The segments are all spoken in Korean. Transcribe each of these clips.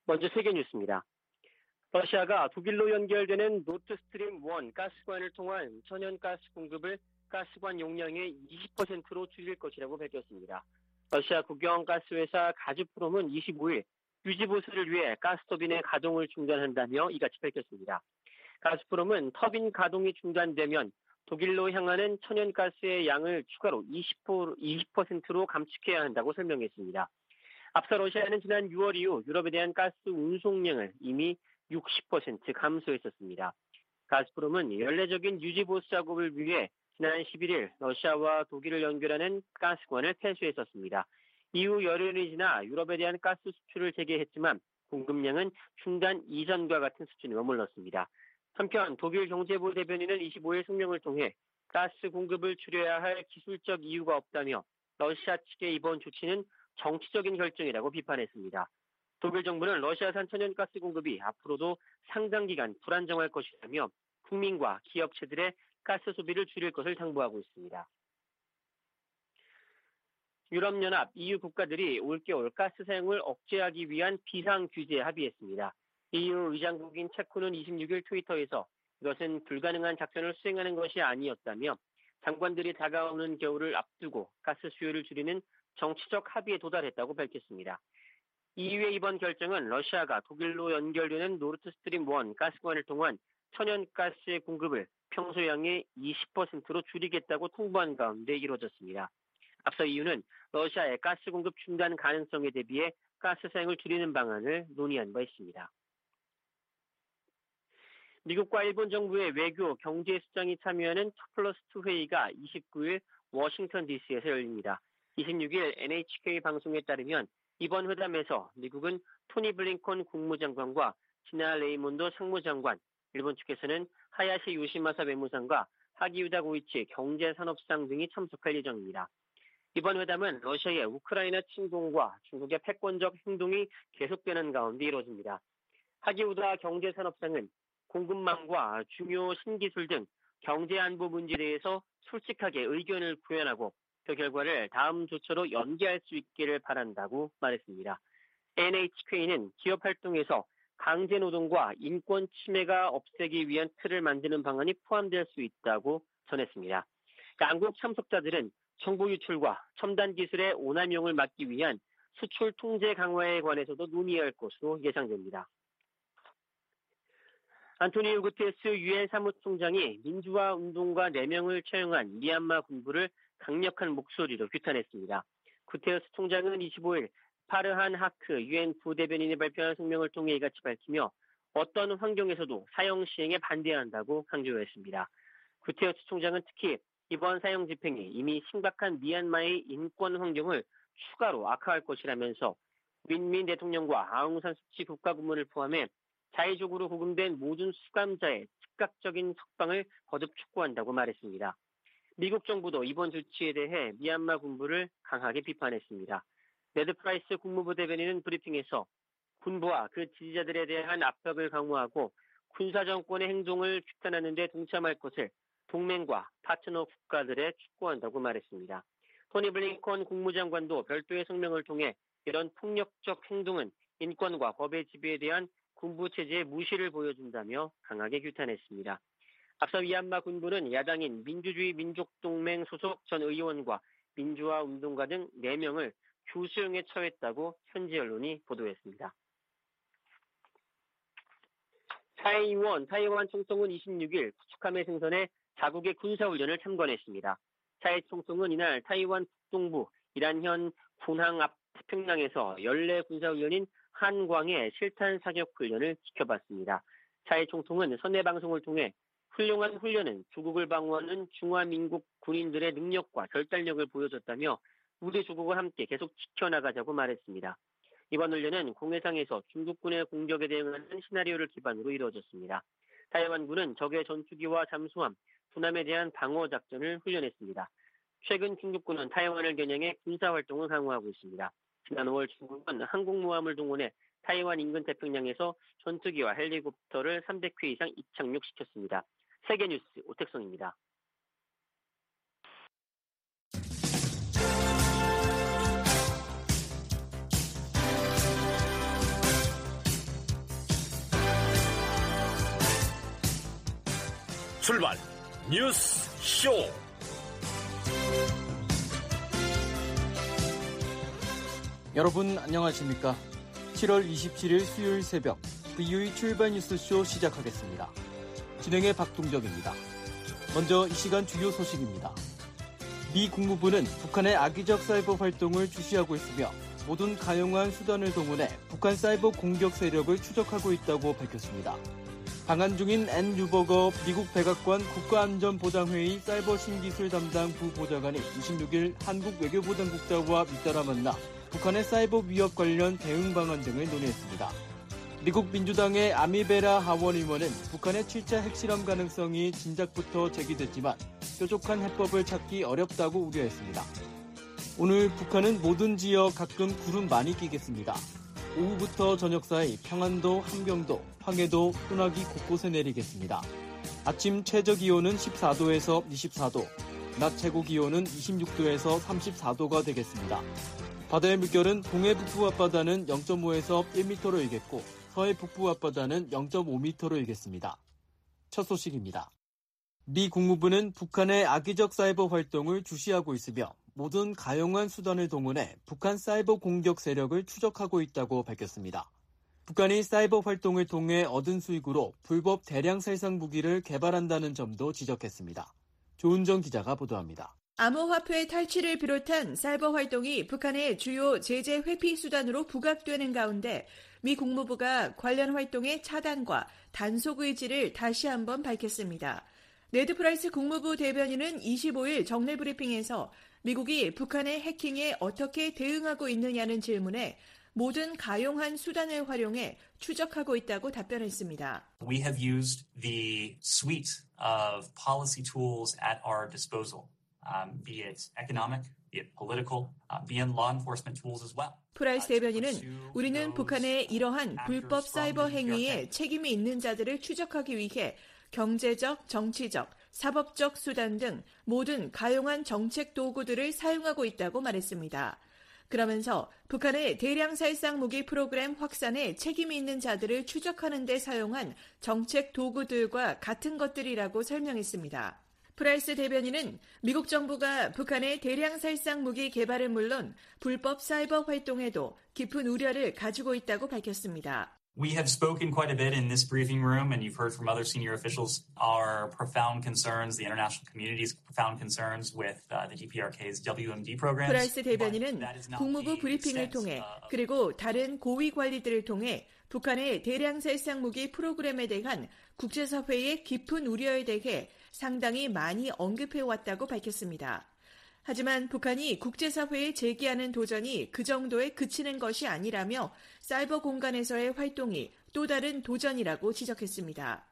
먼저 세계 뉴스입니다. 러시아가 독일로 연결되는 노트스트림 1 가스관을 통한 천연가스 공급을 가스관 용량의 20%로 줄일 것이라고 밝혔습니다. 러시아 국영가스회사 가즈프롬은 25일 유지보수를 위해 가스터빈의 가동을 중단한다며 이같이 밝혔습니다. 가즈프롬은 터빈 가동이 중단되면 독일로 향하는 천연가스의 양을 추가로 20%로 감축해야 한다고 설명했습니다. 앞서 러시아는 지난 6월 이후 유럽에 대한 가스 운송량을 이미 60% 감소했었습니다. 가즈프롬은 연례적인 유지보수 작업을 위해 지난 11일 러시아와 독일을 연결하는 가스관을 폐쇄했었습니다. 이후 열흘이 지나 유럽에 대한 가스 수출을 재개했지만 공급량은 중단 이전과 같은 수준에 머물렀습니다. 한편 독일 경제부 대변인은 25일 성명을 통해 가스 공급을 줄여야 할 기술적 이유가 없다며 러시아 측의 이번 조치는 정치적인 결정이라고 비판했습니다. 독일 정부는 러시아산 천연가스 공급이 앞으로도 상당 기간 불안정할 것이라며 국민과 기업체들의 가스 소비를 줄일 것을 당부하고 있습니다. 유럽연합 EU 국가들이 올겨울 가스 사용을 억제하기 위한 비상규제에 합의했습니다. EU 의장국인 체코는 26일 트위터에서 이것은 불가능한 작전을 수행하는 것이 아니었다며 장관들이 다가오는 겨울을 앞두고 가스 수요를 줄이는 정치적 합의에 도달했다고 밝혔습니다. EU의 이번 결정은 러시아가 독일로 연결되는 노르트스트림 1 가스관을 통한 천연가스의 공급을 평소량의 20%로 줄이겠다고 통보한 가운데 이루어졌습니다. 앞서 EU는 러시아의 가스 공급 중단 가능성에 대비해 가스 사용을 줄이는 방안을 논의한 바 있습니다. 미국과 일본 정부의 외교, 경제 수장이 참여하는 2+2 회의가 29일 워싱턴 DC에서 열립니다. 26일 NHK 방송에 따르면 이번 회담에서 미국은 토니 블링컨 국무장관과 시나 레이몬도 상무장관, 일본 측에서는 하야시 요시마사 외무상과 하기우다 고이치 경제산업상 등이 참석할 예정입니다. 이번 회담은 러시아의 우크라이나 침공과 중국의 패권적 행동이 계속되는 가운데 이루어집니다. 하기우다 경제산업상은 공급망과 중요 신기술 등 경제안보 문제에 대해서 솔직하게 의견을 구현하고 그 결과를 다음 조처로 연계할 수 있기를 바란다고 말했습니다. NHK는 기업 활동에서 강제노동과 인권 침해가 없애기 위한 틀을 만드는 방안이 포함될 수 있다고 전했습니다. 양국 참석자들은 정보 유출과 첨단 기술의 오남용을 막기 위한 수출 통제 강화에 관해서도 논의할 것으로 예상됩니다. 안토니오 구테레스 유엔 사무총장이 민주화 운동가 4명을 처형한 미얀마 군부를 강력한 목소리로 규탄했습니다. 구테레스 총장은 25일 파르한 하크 유엔 부대변인이 발표한 성명을 통해 이같이 밝히며 어떤 환경에서도 사형 시행에 반대한다고 강조했습니다. 구테레스 총장은 특히 이번 사형 집행이 이미 심각한 미얀마의 인권 환경을 추가로 악화할 것이라면서 윈민 대통령과 아웅산 수치 국가고문을 포함해 자의적으로 구금된 모든 수감자의 즉각적인 석방을 거듭 촉구한다고 말했습니다. 미국 정부도 이번 조치에 대해 미얀마 군부를 강하게 비판했습니다. 네드 프라이스 국무부 대변인은 브리핑에서 군부와 그 지지자들에 대한 압박을 강화하고 군사정권의 행동을 규탄하는 데 동참할 것을 동맹과 파트너 국가들에 촉구한다고 말했습니다. 토니 블링컨 국무장관도 별도의 성명을 통해 이런 폭력적 행동은 인권과 법의 지배에 대한 군부 체제의 무시를 보여준다며 강하게 규탄했습니다. 앞서 미얀마 군부는 야당인 민주주의 민족동맹 소속 전 의원과 민주화 운동가 등 4명을 교수형에 처했다고 현지 언론이 보도했습니다. 타이완 총통은 26일 구축함의 생선에 자국의 군사훈련을 참관했습니다. 차이 총통은 이날 타이완 북동부 이란현 군항 앞 태평양에서 연례 군사훈련인 한광의 실탄 사격 훈련을 지켜봤습니다. 차이 총통은 선내 방송을 통해 훌륭한 훈련은 조국을 방어하는 중화민국 군인들의 능력과 결단력을 보여줬다며 우리 조국과 함께 계속 지켜나가자고 말했습니다. 이번 훈련은 공해상에서 중국군의 공격에 대응하는 시나리오를 기반으로 이루어졌습니다. 타이완군은 적의 전투기와 잠수함, 군함에 대한 방어 작전을 훈련했습니다. 최근 중국군은 타이완을 겨냥해 군사활동을 강화하고 있습니다. 지난 5월 중국은 항공모함을 동원해 타이완 인근 태평양에서 전투기와 헬리콥터를 300회 이상 입착륙시켰습니다. 세계뉴스 오택성입니다. 출발 뉴스 쇼. 여러분 안녕하십니까? 7월 27일 수요일 새벽 VOA 출발 뉴스쇼 시작하겠습니다. 진행의 박동정입니다. 먼저 이 시간 주요 소식입니다. 미 국무부는 북한의 악의적 사이버 활동을 주시하고 있으며 모든 가용한 수단을 동원해 북한 사이버 공격 세력을 추적하고 있다고 밝혔습니다. 방한 중인 앤 뉴버거 미국 백악관 국가안전보장회의 사이버 신기술 담당 부보좌관이 26일 한국 외교부 당국자와 잇따라 만나 북한의 사이버 위협 관련 대응 방안 등을 논의했습니다. 미국 민주당의 아미베라 하원 의원은 북한의 7차 핵실험 가능성이 진작부터 제기됐지만 뾰족한 해법을 찾기 어렵다고 우려했습니다. 오늘 북한은 모든 지역 가끔 구름 많이 끼겠습니다. 오후부터 저녁 사이 평안도, 함경도, 황해도, 소나기 곳곳에 내리겠습니다. 아침 최저 기온은 14도에서 24도, 낮 최고 기온은 26도에서 34도가 되겠습니다. 바다의 물결은 동해 북부 앞바다는 0.5에서 1m로 일겠고 서해 북부 앞바다는 0.5m로 일겠습니다. 첫 소식입니다. 미 국무부는 북한의 악의적 사이버 활동을 주시하고 있으며 모든 가용한 수단을 동원해 북한 사이버 공격 세력을 추적하고 있다고 밝혔습니다. 북한이 사이버 활동을 통해 얻은 수익으로 불법 대량 살상 무기를 개발한다는 점도 지적했습니다. 조은정 기자가 보도합니다. 암호화폐 탈취를 비롯한 사이버 활동이 북한의 주요 제재 회피 수단으로 부각되는 가운데 미 국무부가 관련 활동의 차단과 단속 의지를 다시 한번 밝혔습니다. 네드 프라이스 국무부 대변인은 25일 정례 브리핑에서 미국이 북한의 해킹에 어떻게 대응하고 있느냐는 질문에 모든 가용한 수단을 활용해 추적하고 있다고 답변했습니다. We have used the suite of policy tools at our disposal, be it economic, be it political, be it law enforcement tools as well. 프라이스 대변인은 우리는 북한의 이러한 불법 사이버 행위에 책임이 있는 자들을 추적하기 위해 경제적, 정치적, 사법적 수단 등 모든 가용한 정책 도구들을 사용하고 있다고 말했습니다. 그러면서 북한의 대량 살상 무기 프로그램 확산에 책임이 있는 자들을 추적하는 데 사용한 정책 도구들과 같은 것들이라고 설명했습니다. 프라이스 대변인은 미국 정부가 북한의 대량 살상 무기 개발은 물론 불법 사이버 활동에도 깊은 우려를 가지고 있다고 밝혔습니다. We have spoken quite a bit in this briefing room, and you've heard from other senior officials our profound concerns, the international community's profound concerns with the DPRK's WMD programs. 프라이스 대변인은 국무부 브리핑을 통해 그리고 다른 고위 관리들을 통해 북한의 대량 살상 무기 프로그램에 대한 국제사회의 깊은 우려에 대해 상당히 많이 언급해왔다고 밝혔습니다. 하지만 북한이 국제사회에 제기하는 도전이 그 정도에 그치는 것이 아니라며 사이버 공간에서의 활동이 또 다른 도전이라고 지적했습니다.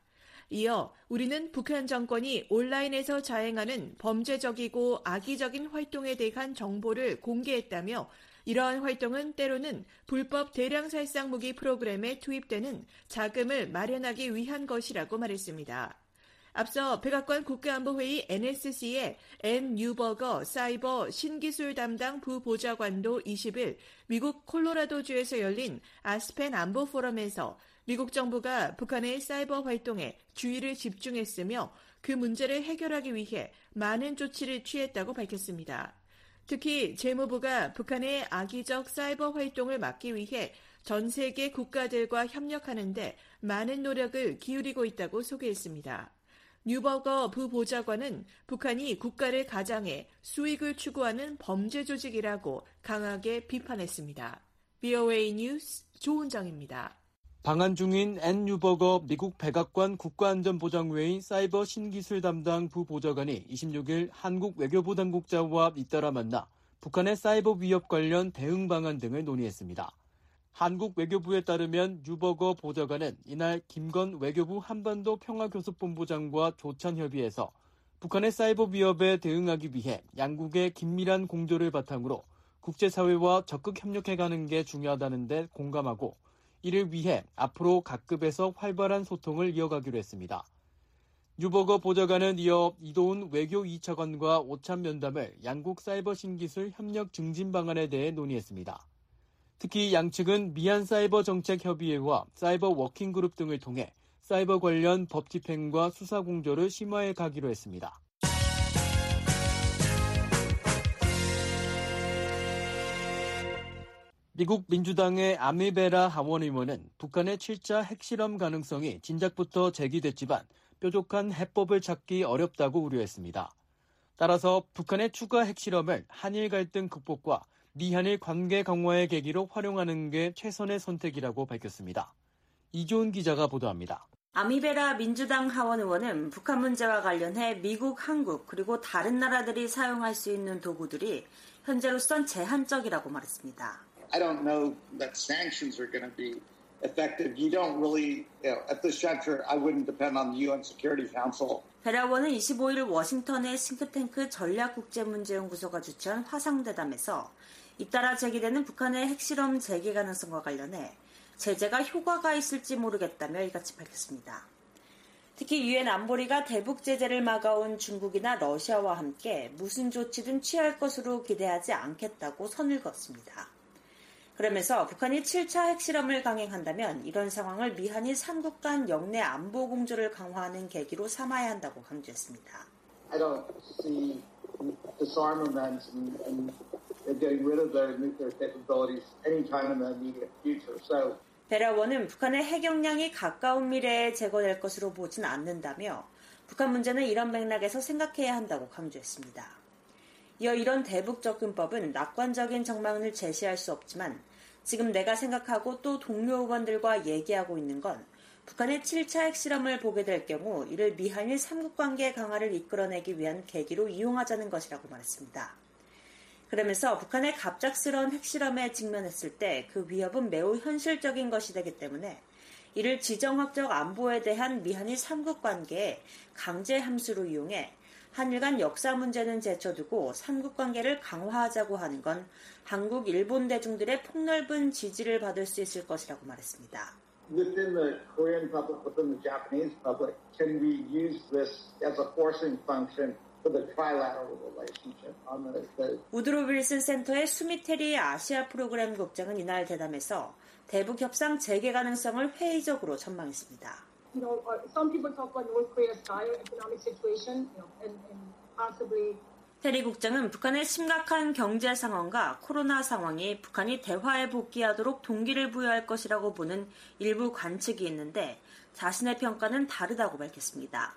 이어 우리는 북한 정권이 온라인에서 자행하는 범죄적이고 악의적인 활동에 대한 정보를 공개했다며 이러한 활동은 때로는 불법 대량 살상 무기 프로그램에 투입되는 자금을 마련하기 위한 것이라고 말했습니다. 앞서 백악관 국가안보회의 NSC의 앤 뉴버거 사이버 신기술 담당 부보좌관도 20일 미국 콜로라도주에서 열린 아스펜 안보 포럼에서 미국 정부가 북한의 사이버 활동에 주의를 집중했으며 그 문제를 해결하기 위해 많은 조치를 취했다고 밝혔습니다. 특히 재무부가 북한의 악의적 사이버 활동을 막기 위해 전 세계 국가들과 협력하는 데 많은 노력을 기울이고 있다고 소개했습니다. 뉴버거 부보좌관은 북한이 국가를 가장해 수익을 추구하는 범죄 조직이라고 강하게 비판했습니다. VOA 뉴스 조은정입니다. 방한 중인 앤 뉴버거 미국 백악관 국가안전보장회의 사이버 신기술 담당 부보좌관이 26일 한국 외교부 당국자와 잇따라 만나 북한의 사이버 위협 관련 대응 방안 등을 논의했습니다. 한국 외교부에 따르면 뉴버거 보좌관은 이날 김건 외교부 한반도 평화교섭본부장과 조찬 협의에서 북한의 사이버 위협에 대응하기 위해 양국의 긴밀한 공조를 바탕으로 국제사회와 적극 협력해가는 게 중요하다는 데 공감하고 이를 위해 앞으로 각급에서 활발한 소통을 이어가기로 했습니다. 뉴버거 보좌관은 이어 이도훈 외교 2차관과 오찬 면담을 양국 사이버 신기술 협력 증진 방안에 대해 논의했습니다. 특히 양측은 미얀 사이버 정책 협의회와 사이버 워킹그룹 등을 통해 사이버 관련 법 집행과 수사 공조를 심화해 가기로 했습니다. 미국 민주당의 아미베라 하원 의원은 북한의 7차 핵실험 가능성이 진작부터 제기됐지만 뾰족한 해법을 찾기 어렵다고 우려했습니다. 따라서 북한의 추가 핵실험을 한일 갈등 극복과 미한일 관계 강화의 계기로 활용하는 게 최선의 선택이라고 밝혔습니다. 이조은 기자가 보도합니다. 아미베라 민주당 하원 의원은 북한 문제와 관련해 미국, 한국 그리고 다른 나라들이 사용할 수 있는 도구들이 현재로선 제한적이라고 말했습니다. I don't know that sanctions are going to be effective. You don't really, at this juncture, I wouldn't depend on the UN Security Council. 베라 의원은 25일 워싱턴의 싱크탱크 전략국제문제연구소가 주최한 화상대담에서 잇따라 제기되는 북한의 핵실험 재개 가능성과 관련해 제재가 효과가 있을지 모르겠다며 이같이 밝혔습니다. 특히 유엔 안보리가 대북 제재를 막아온 중국이나 러시아와 함께 무슨 조치든 취할 것으로 기대하지 않겠다고 선을 그었습니다. 그러면서 북한이 7차 핵실험을 강행한다면 이런 상황을 미한일 3국 간 영내 안보 공조를 강화하는 계기로 삼아야 한다고 강조했습니다. I don't see disarmaments and getting rid of their nuclear capabilities anytime in the immediate future. So 베라 의원은 북한의 핵 역량이 가까운 미래에 제거될 것으로 보진 않는다며 북한 문제는 이런 맥락에서 생각해야 한다고 강조했습니다. 이어 이런 대북 접근법은 낙관적인 전망을 제시할 수 없지만 지금 내가 생각하고 또 동료 의원들과 얘기하고 있는 건 북한의 7차 핵실험을 보게 될 경우 이를 미한일 3국 관계 강화를 이끌어내기 위한 계기로 이용하자는 것이라고 말했습니다. 그러면서 북한의 갑작스러운 핵실험에 직면했을 때 그 위협은 매우 현실적인 것이 되기 때문에 이를 지정학적 안보에 대한 미한일 3국 관계에 강제 함수로 이용해 한일 간 역사 문제는 제쳐두고 3국 관계를 강화하자고 하는 건 한국, 일본 대중들의 폭넓은 지지를 받을 수 있을 것이라고 말했습니다. within the Korean public, within the Japanese public, can we use this as a forcing function for the trilateral relationship? 우드로 윌슨 센터의 수미테리 아시아 프로그램 국장은 이날 대담에서 대북 협상 재개 가능성을 회의적으로 전망했습니다. Some people talk about North Korea's dire economic situation, and possibly. 테리 국장은 북한의 심각한 경제 상황과 코로나 상황이 북한이 대화에 복귀하도록 동기를 부여할 것이라고 보는 일부 관측이 있는데 자신의 평가는 다르다고 밝혔습니다.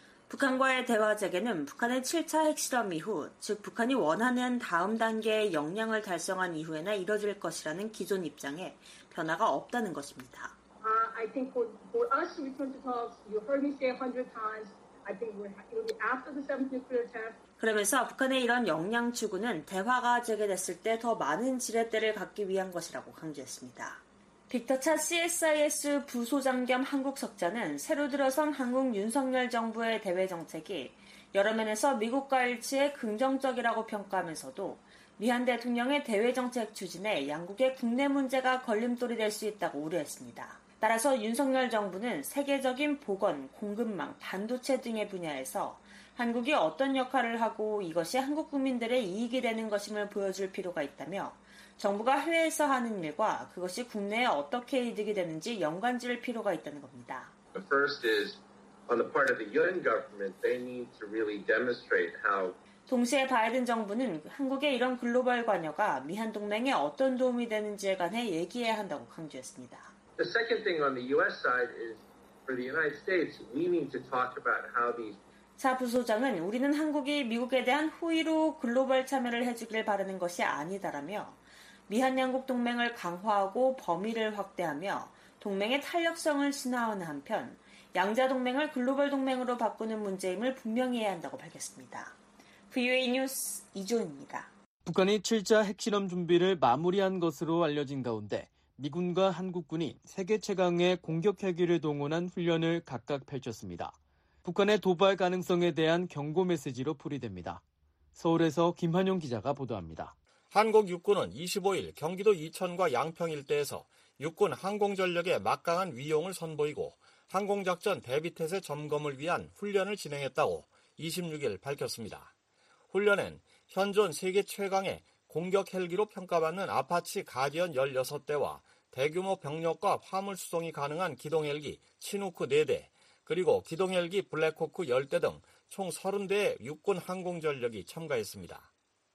북한과의 대화 재개는 북한의 7차 핵실험 이후, 즉 북한이 원하는 다음 단계의 역량을 달성한 이후에나 이뤄질 것이라는 기존 입장에 변화가 없다는 것입니다. I think for us to return to talks, you heard me say 100 times. I think it'll be after the seventh nuclear test. 그러면서 북한의 이런 역량 추구는 대화가 재개됐을 때 더 많은 지렛대를 갖기 위한 것이라고 강조했습니다. 빅터 차 CSIS 부소장 겸 한국 석자는 새로 들어선 한국 윤석열 정부의 대외 정책이 여러 면에서 미국과 일치해 긍정적이라고 평가하면서도 미한 대통령의 대외 정책 추진에 양국의 국내 문제가 걸림돌이 될 수 있다고 우려했습니다. 따라서 윤석열 정부는 세계적인 보건, 공급망, 반도체 등의 분야에서 한국이 어떤 역할을 하고 이것이 한국 국민들의 이익이 되는 것임을 보여줄 필요가 있다며 정부가 해외에서 하는 일과 그것이 국내에 어떻게 이득이 되는지 연관지을 필요가 있다는 겁니다. The first is on the part of the UN government, they need to really demonstrate how 동시에 바이든 정부는 한국의 이런 글로벌 관여가 미한 동맹에 어떤 도움이 되는지에 관해 얘기해야 한다고 강조했습니다. The second thing on the US side is for the United States, we need to talk about how these 차 부소장은 우리는 한국이 미국에 대한 호의로 글로벌 참여를 해주길 바라는 것이 아니다라며 미한 양국 동맹을 강화하고 범위를 확대하며 동맹의 탄력성을 신화하는 한편 양자 동맹을 글로벌 동맹으로 바꾸는 문제임을 분명히 해야 한다고 밝혔습니다. VOA 뉴스 이조은입니다. 북한이 7차 핵실험 준비를 마무리한 것으로 알려진 가운데 미군과 한국군이 세계 최강의 공격 헬기를 동원한 훈련을 각각 펼쳤습니다. 북한의 도발 가능성에 대한 경고 메시지로 풀이됩니다. 서울에서 김한용 기자가 보도합니다. 한국 육군은 25일 경기도 이천과 양평 일대에서 육군 항공전력의 막강한 위용을 선보이고 항공작전 대비태세 점검을 위한 훈련을 진행했다고 26일 밝혔습니다. 훈련엔 현존 세계 최강의 공격 헬기로 평가받는 아파치 가디언 16대와 대규모 병력과 화물 수송이 가능한 기동헬기 치누크 4대, 그리고 기동헬기 블랙호크 10대 등 총 30대의 육군 항공전력이 참가했습니다.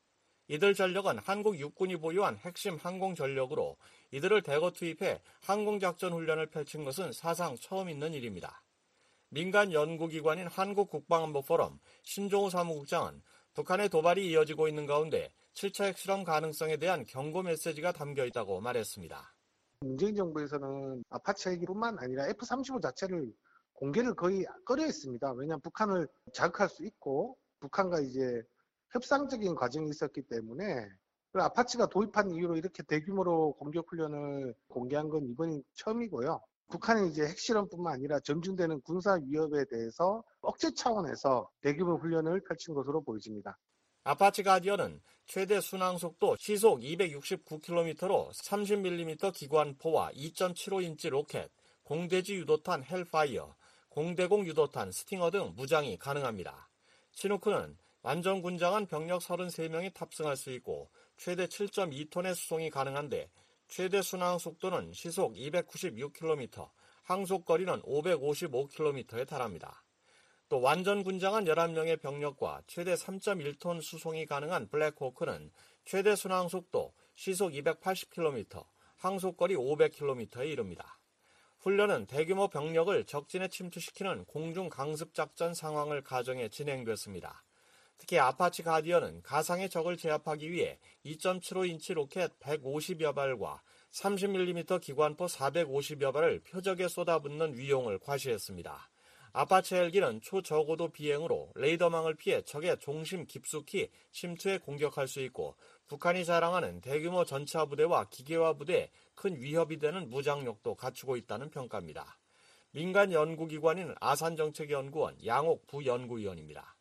이들 전력은 한국 육군이 보유한 핵심 항공전력으로 이들을 대거 투입해 항공작전 훈련을 펼친 것은 사상 처음 있는 일입니다. 민간 연구기관인 한국국방안보포럼 신종우 사무국장은 북한의 도발이 이어지고 있는 가운데 7차 핵실험 가능성에 대한 경고 메시지가 담겨 있다고 말했습니다. 문재인 정부에서는 아파치 헬기뿐만 아니라 F-35 자체를 공개를 거의 꺼려했습니다. 왜냐하면 북한을 자극할 수 있고 북한과 이제 협상적인 과정이 있었기 때문에 아파치가 도입한 이후로 이렇게 대규모로 공격 훈련을 공개한 건 이번이 처음이고요. 북한이 이제 핵실험뿐만 아니라 점진되는 군사 위협에 대해서 억제 차원에서 대규모 훈련을 펼친 것으로 보여집니다. 아파치 가디언은 최대 순항속도 시속 269km로 30mm 기관포와 2.75인치 로켓, 공대지 유도탄 헬파이어, 공대공 유도탄 스팅어 등 무장이 가능합니다. 치누크는 완전 군장한 병력 33명이 탑승할 수 있고 최대 7.2톤의 수송이 가능한데 최대 순항 속도는 시속 296km, 항속거리는 555km에 달합니다. 또 완전 군장한 11명의 병력과 최대 3.1톤 수송이 가능한 블랙호크는 최대 순항 속도 시속 280km, 항속거리 500km에 이릅니다. 훈련은 대규모 병력을 적진에 침투시키는 공중 강습 작전 상황을 가정해 진행됐습니다. 특히 아파치 가디언은 가상의 적을 제압하기 위해 2.75인치 로켓 150여 발과 30mm 기관포 450여 발을 표적에 쏟아붓는 위용을 과시했습니다. 아파치 헬기는 초저고도 비행으로 레이더망을 피해 적의 중심 깊숙이 침투해 공격할 수 있고 북한이 자랑하는 대규모 전차 부대와 기계화 부대에 큰 위협이 되는 무장력도 갖추고 있다는 평가입니다. 민간 연구기관인 아산정책연구원 양옥 부연구위원입니다.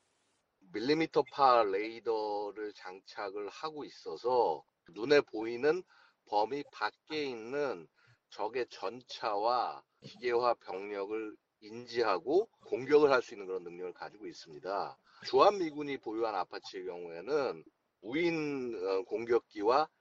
밀리미터파 레이더를 장착을 하고 있어서 눈에 보이는 범위 밖에 있는 적의 전차와 기계화 병력을 인지하고 공격을 할 수 있는 그런 능력을 가지고 있습니다. 주한미군이 보유한 아파치의 경우에는 무인 공격기와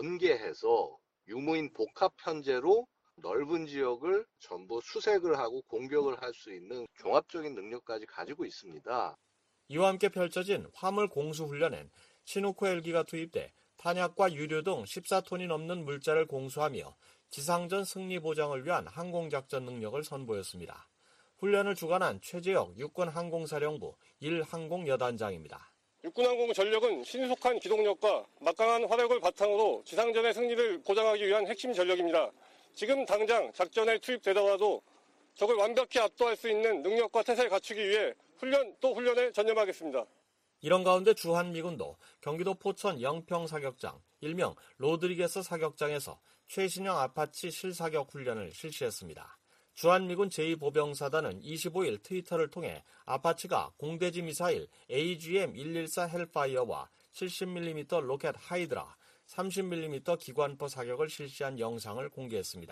연계해서 유무인 복합 편제로 넓은 지역을 전부 수색을 하고 공격을 할 수 있는 종합적인 능력까지 가지고 있습니다. 이와 함께 펼쳐진 화물 공수훈련엔 치누크 헬기가 투입돼 탄약과 유류 등 14톤이 넘는 물자를 공수하며 지상전 승리 보장을 위한 항공작전 능력을 선보였습니다. 훈련을 주관한 최재혁 육군항공사령부 1항공여단장입니다. 육군항공 전력은 신속한 기동력과 막강한 화력을 바탕으로 지상전의 승리를 보장하기 위한 핵심 전력입니다. 지금 당장 작전에 투입되더라도 적을 완벽히 압도할 수 있는 능력과 태세를 갖추기 위해 훈련에 전념하겠습니다. 이런 가운데 주한미군도 경기도 포천 영평사격장, 일명 로드리게스 사격장에서 최신형 아파치 실사격 훈련을 실시했습니다. 주한미군 제2보병사단은 25일 트위터를 통해 아파치가 공대지 미사일 AGM-114 헬파이어와 70mm 로켓 하이드라, 30mm 기관포 사격을 실시한 영상을 공개했습니다.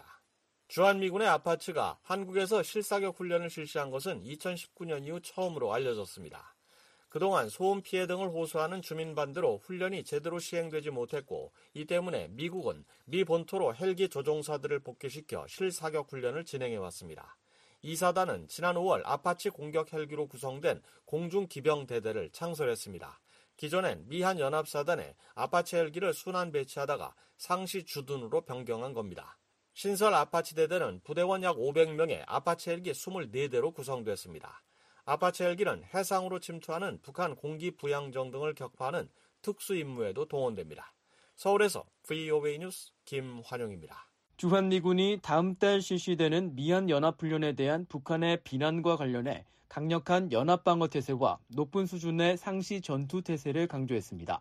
주한미군의 아파치가 한국에서 실사격 훈련을 실시한 것은 2019년 이후 처음으로 알려졌습니다. 그동안 소음 피해 등을 호소하는 주민반대로 훈련이 제대로 시행되지 못했고 이 때문에 미국은 미 본토로 헬기 조종사들을 복귀시켜 실사격 훈련을 진행해왔습니다. 이 사단은 지난 5월 아파치 공격 헬기로 구성된 공중기병대대를 창설했습니다. 기존엔 미한 연합사단에 아파치 헬기를 순환 배치하다가 상시 주둔으로 변경한 겁니다. 신설 아파치 대대는 부대원 약 500명의 아파치 헬기 24대로 구성됐습니다. 아파치 헬기는 해상으로 침투하는 북한 공기 부양정 등을 격파하는 특수 임무에도 동원됩니다. 서울에서 VOA 뉴스 김환용입니다. 주한미군이 다음 달 실시되는 미한연합훈련에 대한 북한의 비난과 관련해 강력한 연합방어태세와 높은 수준의 상시 전투태세를 강조했습니다.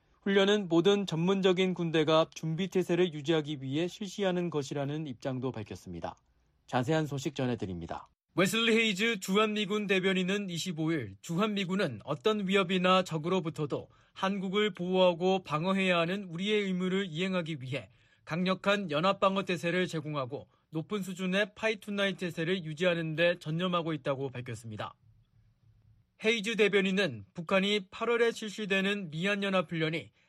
훈련은 모든 전문적인 군대가 준비태세를 유지하기 위해 실시하는 것이라는 입장도 밝혔습니다. 자세한 소식 전해드립니다. 웨슬리 헤이즈 주한미군 대변인은 25일 주한미군은 어떤 위협이나 적으로부터도 한국을 보호하고 방어해야 하는 우리의 의무를 이행하기 위해 강력한 연합방어태세를 제공하고 높은 수준의 파이투나잇 태세를 유지하는 데 전념하고 있다고 밝혔습니다. 헤이즈 대변인은 북한이 8월에 실시되는 미한연합훈련이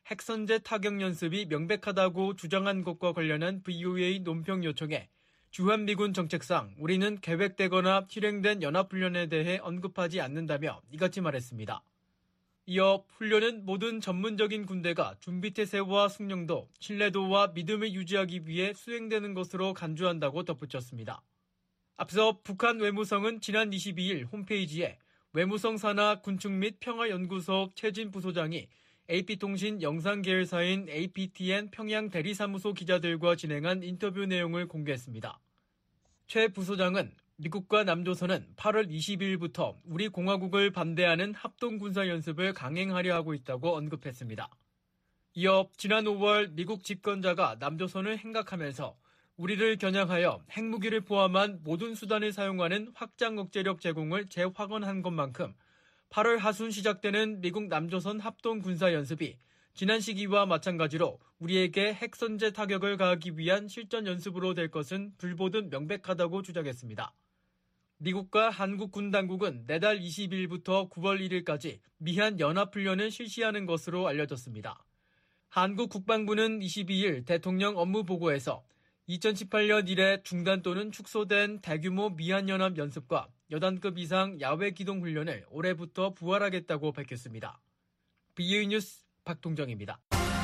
핵선제 타격 연습이 명백하다고 주장한 것과 관련한 VOA 논평 요청에 주한미군 정책상 우리는 계획되거나 실행된 연합훈련에 대해 언급하지 않는다며 이같이 말했습니다. 이어 훈련은 모든 전문적인 군대가 준비태세와 숙련도, 신뢰도와 믿음을 유지하기 위해 수행되는 것으로 간주한다고 덧붙였습니다. 앞서 북한 외무성은 지난 22일 홈페이지에 외무성 산하 군축 및 평화연구소 최진 부소장이 AP통신 영상계열사인 APTN 평양 대리사무소 기자들과 진행한 인터뷰 내용을 공개했습니다. 최 부소장은 미국과 남조선은 8월 20일부터 우리 공화국을 반대하는 합동군사연습을 강행하려 하고 있다고 언급했습니다. 이어 지난 5월 미국 집권자가 남조선을 행각하면서 우리를 겨냥하여 핵무기를 포함한 모든 수단을 사용하는 확장 억제력 제공을 재확언한 것만큼 8월 하순 시작되는 미국 남조선 합동군사연습이 지난 시기와 마찬가지로 우리에게 핵선제 타격을 가하기 위한 실전 연습으로 될 것은 불보듯 명백하다고 주장했습니다. 미국과 한국 군 당국은 내달 20일부터 9월 1일까지 미한 연합훈련을 실시하는 것으로 알려졌습니다. 한국 국방부는 22일 대통령 업무보고에서 2018년 이래 중단 또는 축소된 대규모 미한연합 연습과 여단급 이상 야외 기동 훈련을 올해부터 부활하겠다고 밝혔습니다. VOA 뉴스 박동정입니다.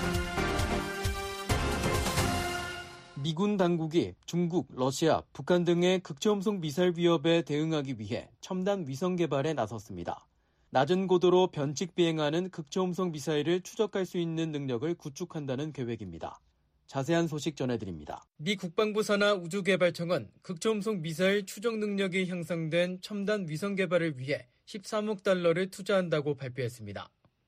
미군 당국이 중국, 러시아, 북한 등의 극초음속 미사일 위협에 대응하기 위해 첨단 위성 개발에 나섰습니다. 낮은 고도로 변칙 비행하는 극초음속 미사일을 추적할 수 있는 능력을 구축한다는 계획입니다. 자세한 소식 전해드립니다. 미 국방부 산하 우주개발청은 극초음속 미사일 추적 능력이 향상된 첨단 위성 개발을 위해 13억 달러를 투자한다고 발표했습니다.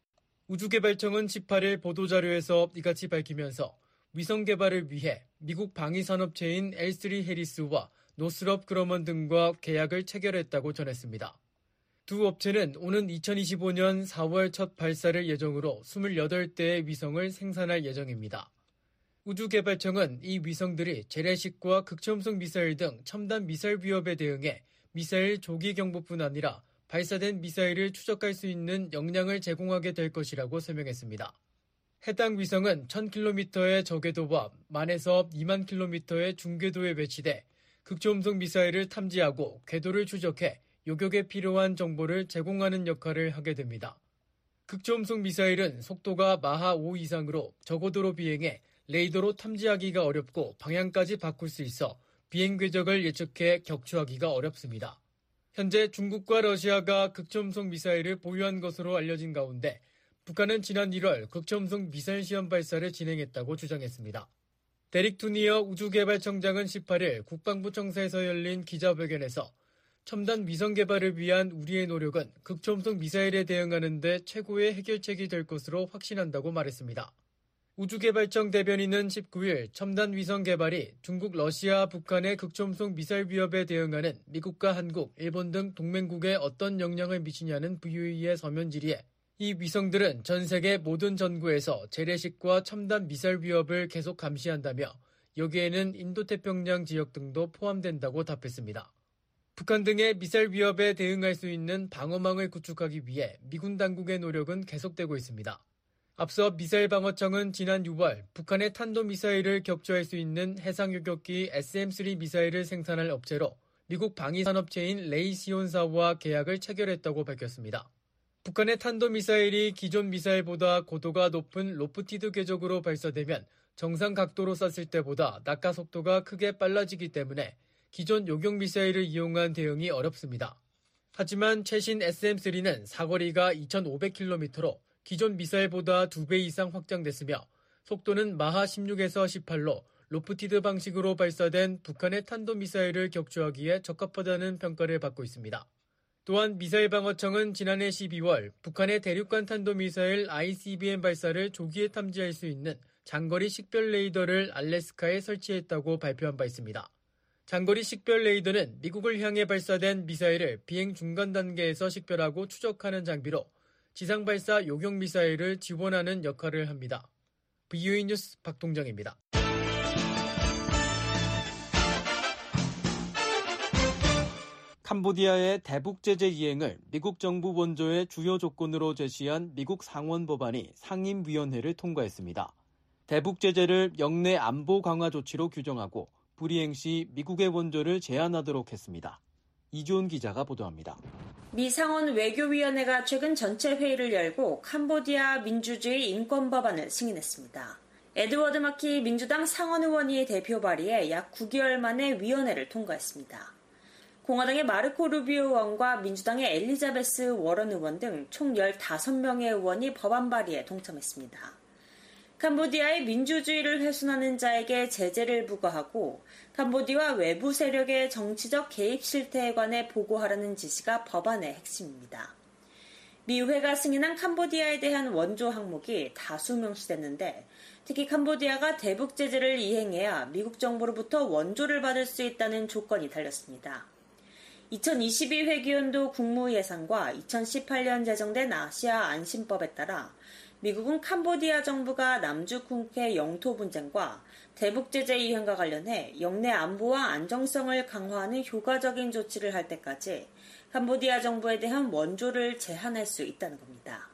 우주개발청은 18일 보도자료에서 이같이 밝히면서 위성 개발을 위해 미국 방위산업체인 L3 해리스와 노스럽 그러먼 등과 계약을 체결했다고 전했습니다. 두 업체는 오는 2025년 4월 첫 발사를 예정으로 28대의 위성을 생산할 예정입니다. 우주개발청은 이 위성들이 재래식과 극초음속 미사일 등 첨단 미사일 위협에 대응해 미사일 조기 경보뿐 아니라 발사된 미사일을 추적할 수 있는 역량을 제공하게 될 것이라고 설명했습니다. 해당 위성은 1000km의 저궤도와 10,000에서 20,000km의 중궤도에 배치돼 극초음속 미사일을 탐지하고 궤도를 추적해 요격에 필요한 정보를 제공하는 역할을 하게 됩니다. 극초음속 미사일은 속도가 마하 5 이상으로 저고도로 비행해 레이더로 탐지하기가 어렵고 방향까지 바꿀 수 있어 비행 궤적을 예측해 격추하기가 어렵습니다. 현재 중국과 러시아가 극초음속 미사일을 보유한 것으로 알려진 가운데 북한은 지난 1월 극초음속 미사일 시험 발사를 진행했다고 주장했습니다. 데릭 투니어 우주개발청장은 18일 국방부 청사에서 열린 기자회견에서 첨단 위성 개발을 위한 우리의 노력은 극초음속 미사일에 대응하는 데 최고의 해결책이 될 것으로 확신한다고 말했습니다. 우주개발청 대변인은 19일 첨단 위성 개발이 중국, 러시아, 북한의 극초음속 미사일 위협에 대응하는 미국과 한국, 일본 등 동맹국에 어떤 영향을 미치냐는 VOA의 서면 질의에 이 위성들은 전 세계 모든 전구에서 재래식과 첨단 미사일 위협을 계속 감시한다며 여기에는 인도태평양 지역 등도 포함된다고 답했습니다. 북한 등의 미사일 위협에 대응할 수 있는 방어망을 구축하기 위해 미군 당국의 노력은 계속되고 있습니다. 앞서 미사일방어청은 지난 6월 북한의 탄도미사일을 격추할 수 있는 해상요격기 SM-3 미사일을 생산할 업체로 미국 방위산업체인 레이시온사와 계약을 체결했다고 밝혔습니다. 북한의 탄도미사일이 기존 미사일보다 고도가 높은 로프티드 궤적으로 발사되면 정상 각도로 쐈을 때보다 낙하 속도가 크게 빨라지기 때문에 기존 요격미사일을 이용한 대응이 어렵습니다. 하지만 최신 SM-3는 사거리가 2,500km로 기존 미사일보다 2배 이상 확장됐으며 속도는 마하 16에서 18로 로프티드 방식으로 발사된 북한의 탄도미사일을 격추하기에 적합하다는 평가를 받고 있습니다. 또한 미사일방어청은 지난해 12월 북한의 대륙간 탄도미사일 ICBM 발사를 조기에 탐지할 수 있는 장거리 식별 레이더를 알래스카에 설치했다고 발표한 바 있습니다. 장거리 식별 레이더는 미국을 향해 발사된 미사일을 비행 중간 단계에서 식별하고 추적하는 장비로 지상발사 요격미사일을 지원하는 역할을 합니다. VOA 뉴스 박동정입니다. 캄보디아의 대북 제재 이행을 미국 정부 원조의 주요 조건으로 제시한 미국 상원 법안이 상임위원회를 통과했습니다. 대북 제재를 영내 안보 강화 조치로 규정하고 불이행 시 미국의 원조를 제한하도록 했습니다. 이주은 기자가 보도합니다. 미 상원 외교위원회가 최근 전체 회의를 열고 캄보디아 민주주의 인권 법안을 승인했습니다. 에드워드 마키 민주당 상원 의원이 대표 발의해 약 9개월 만에 위원회를 통과했습니다. 공화당의 마르코 루비오 의원과 민주당의 엘리자베스 워런 의원 등 총 15명의 의원이 법안 발의에 동참했습니다. 캄보디아의 민주주의를 훼손하는 자에게 제재를 부과하고 캄보디아 외부 세력의 정치적 개입 실태에 관해 보고하라는 지시가 법안의 핵심입니다. 미 의회가 승인한 캄보디아에 대한 원조 항목이 다수 명시됐는데 특히 캄보디아가 대북 제재를 이행해야 미국 정부로부터 원조를 받을 수 있다는 조건이 달렸습니다. 2022 회기연도 국무 예산과 2018년 제정된 아시아 안심법에 따라 미국은 캄보디아 정부가 남주쿵케 영토 분쟁과 대북 제재 이행과 관련해 영내 안보와 안정성을 강화하는 효과적인 조치를 할 때까지 캄보디아 정부에 대한 원조를 제한할 수 있다는 겁니다.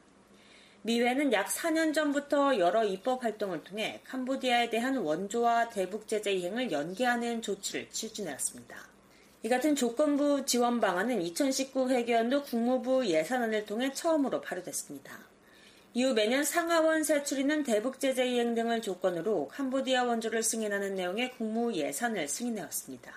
미회는 약 4년 전부터 여러 입법 활동을 통해 캄보디아에 대한 원조와 대북 제재 이행을 연계하는 조치를 추진해왔습니다. 이 같은 조건부 지원 방안은 2019 회계연도 국무부 예산안을 통해 처음으로 발효됐습니다. 이후 매년 상하원 세출이는 대북 제재 이행 등을 조건으로 캄보디아 원조를 승인하는 내용의 국무 예산을 승인해왔습니다.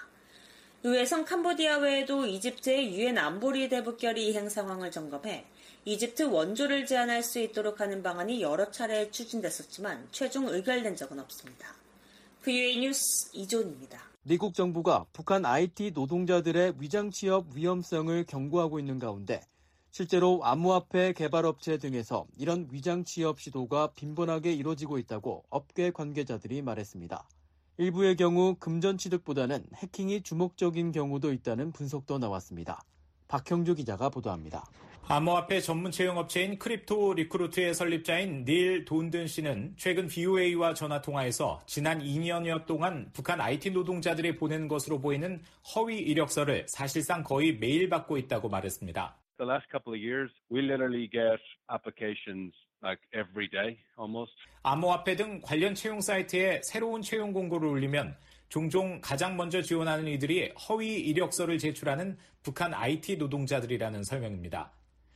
의회선 캄보디아 외에도 이집트의 유엔 안보리 대북 결의 이행 상황을 점검해 이집트 원조를 제한할 수 있도록 하는 방안이 여러 차례 추진됐었지만 최종 의결된 적은 없습니다. VOA 뉴스 이존입니다. 미국 정부가 북한 IT 노동자들의 위장 취업 위험성을 경고하고 있는 가운데 실제로 암호화폐 개발업체 등에서 이런 위장 취업 시도가 빈번하게 이루어지고 있다고 업계 관계자들이 말했습니다. 일부의 경우 금전 취득보다는 해킹이 주목적인 경우도 있다는 분석도 나왔습니다. 박형주 기자가 보도합니다. 암호화폐 전문 채용업체인 크립토 리크루트의 설립자인 닐 돈든 씨는 최근 VOA와 전화통화에서 지난 2년여 동안 북한 IT 노동자들이 보낸 것으로 보이는 허위 이력서를 사실상 거의 매일 받고 있다고 말했습니다. The last couple of years, we literally get applications like every day almost. 암호화폐 등 관련 채용 사이트에 새로운 채용 공고를 올리면 종종 가장 먼저 지원하는 이들이 허위 이력서를 제출하는 북한 IT 노동자들이라는 설명입니다.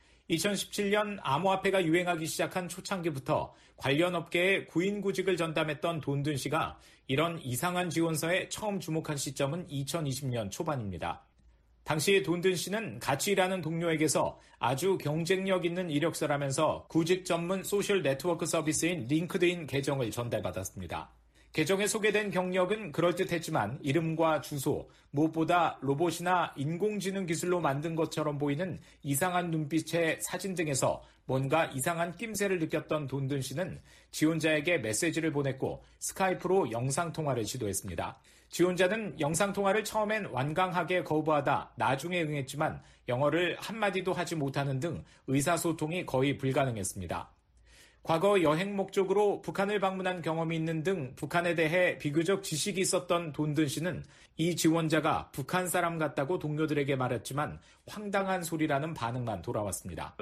2017년 암호화폐가 유행하기 시작한 초창기부터 관련 업계에 구인구직을 전담했던 돈든 씨가 이런 이상한 지원서에 처음 주목한 시점은 2020년 초반입니다. 당시 돈든 씨는 같이 일하는 동료에게서 아주 경쟁력 있는 이력서라면서 구직 전문 소셜 네트워크 서비스인 링크드인 계정을 전달받았습니다. 계정에 소개된 경력은 그럴듯했지만 이름과 주소, 무엇보다 로봇이나 인공지능 기술로 만든 것처럼 보이는 이상한 눈빛의 사진 등에서 뭔가 이상한 낌새를 느꼈던 돈든 씨는 지원자에게 메시지를 보냈고 스카이프로 영상통화를 시도했습니다. 지원자는 영상통화를 처음엔 완강하게 거부하다 나중에 응했지만 영어를 한마디도 하지 못하는 등 의사소통이 거의 불가능했습니다. 과거 여행 목적으로 북한을 방문한 경험이 있는 등 북한에 대해 비교적 지식이 있었던 돈든 씨는 이 지원자가 북한 사람 같다고 동료들에게 말했지만 황당한 소리라는 반응만 돌아왔습니다.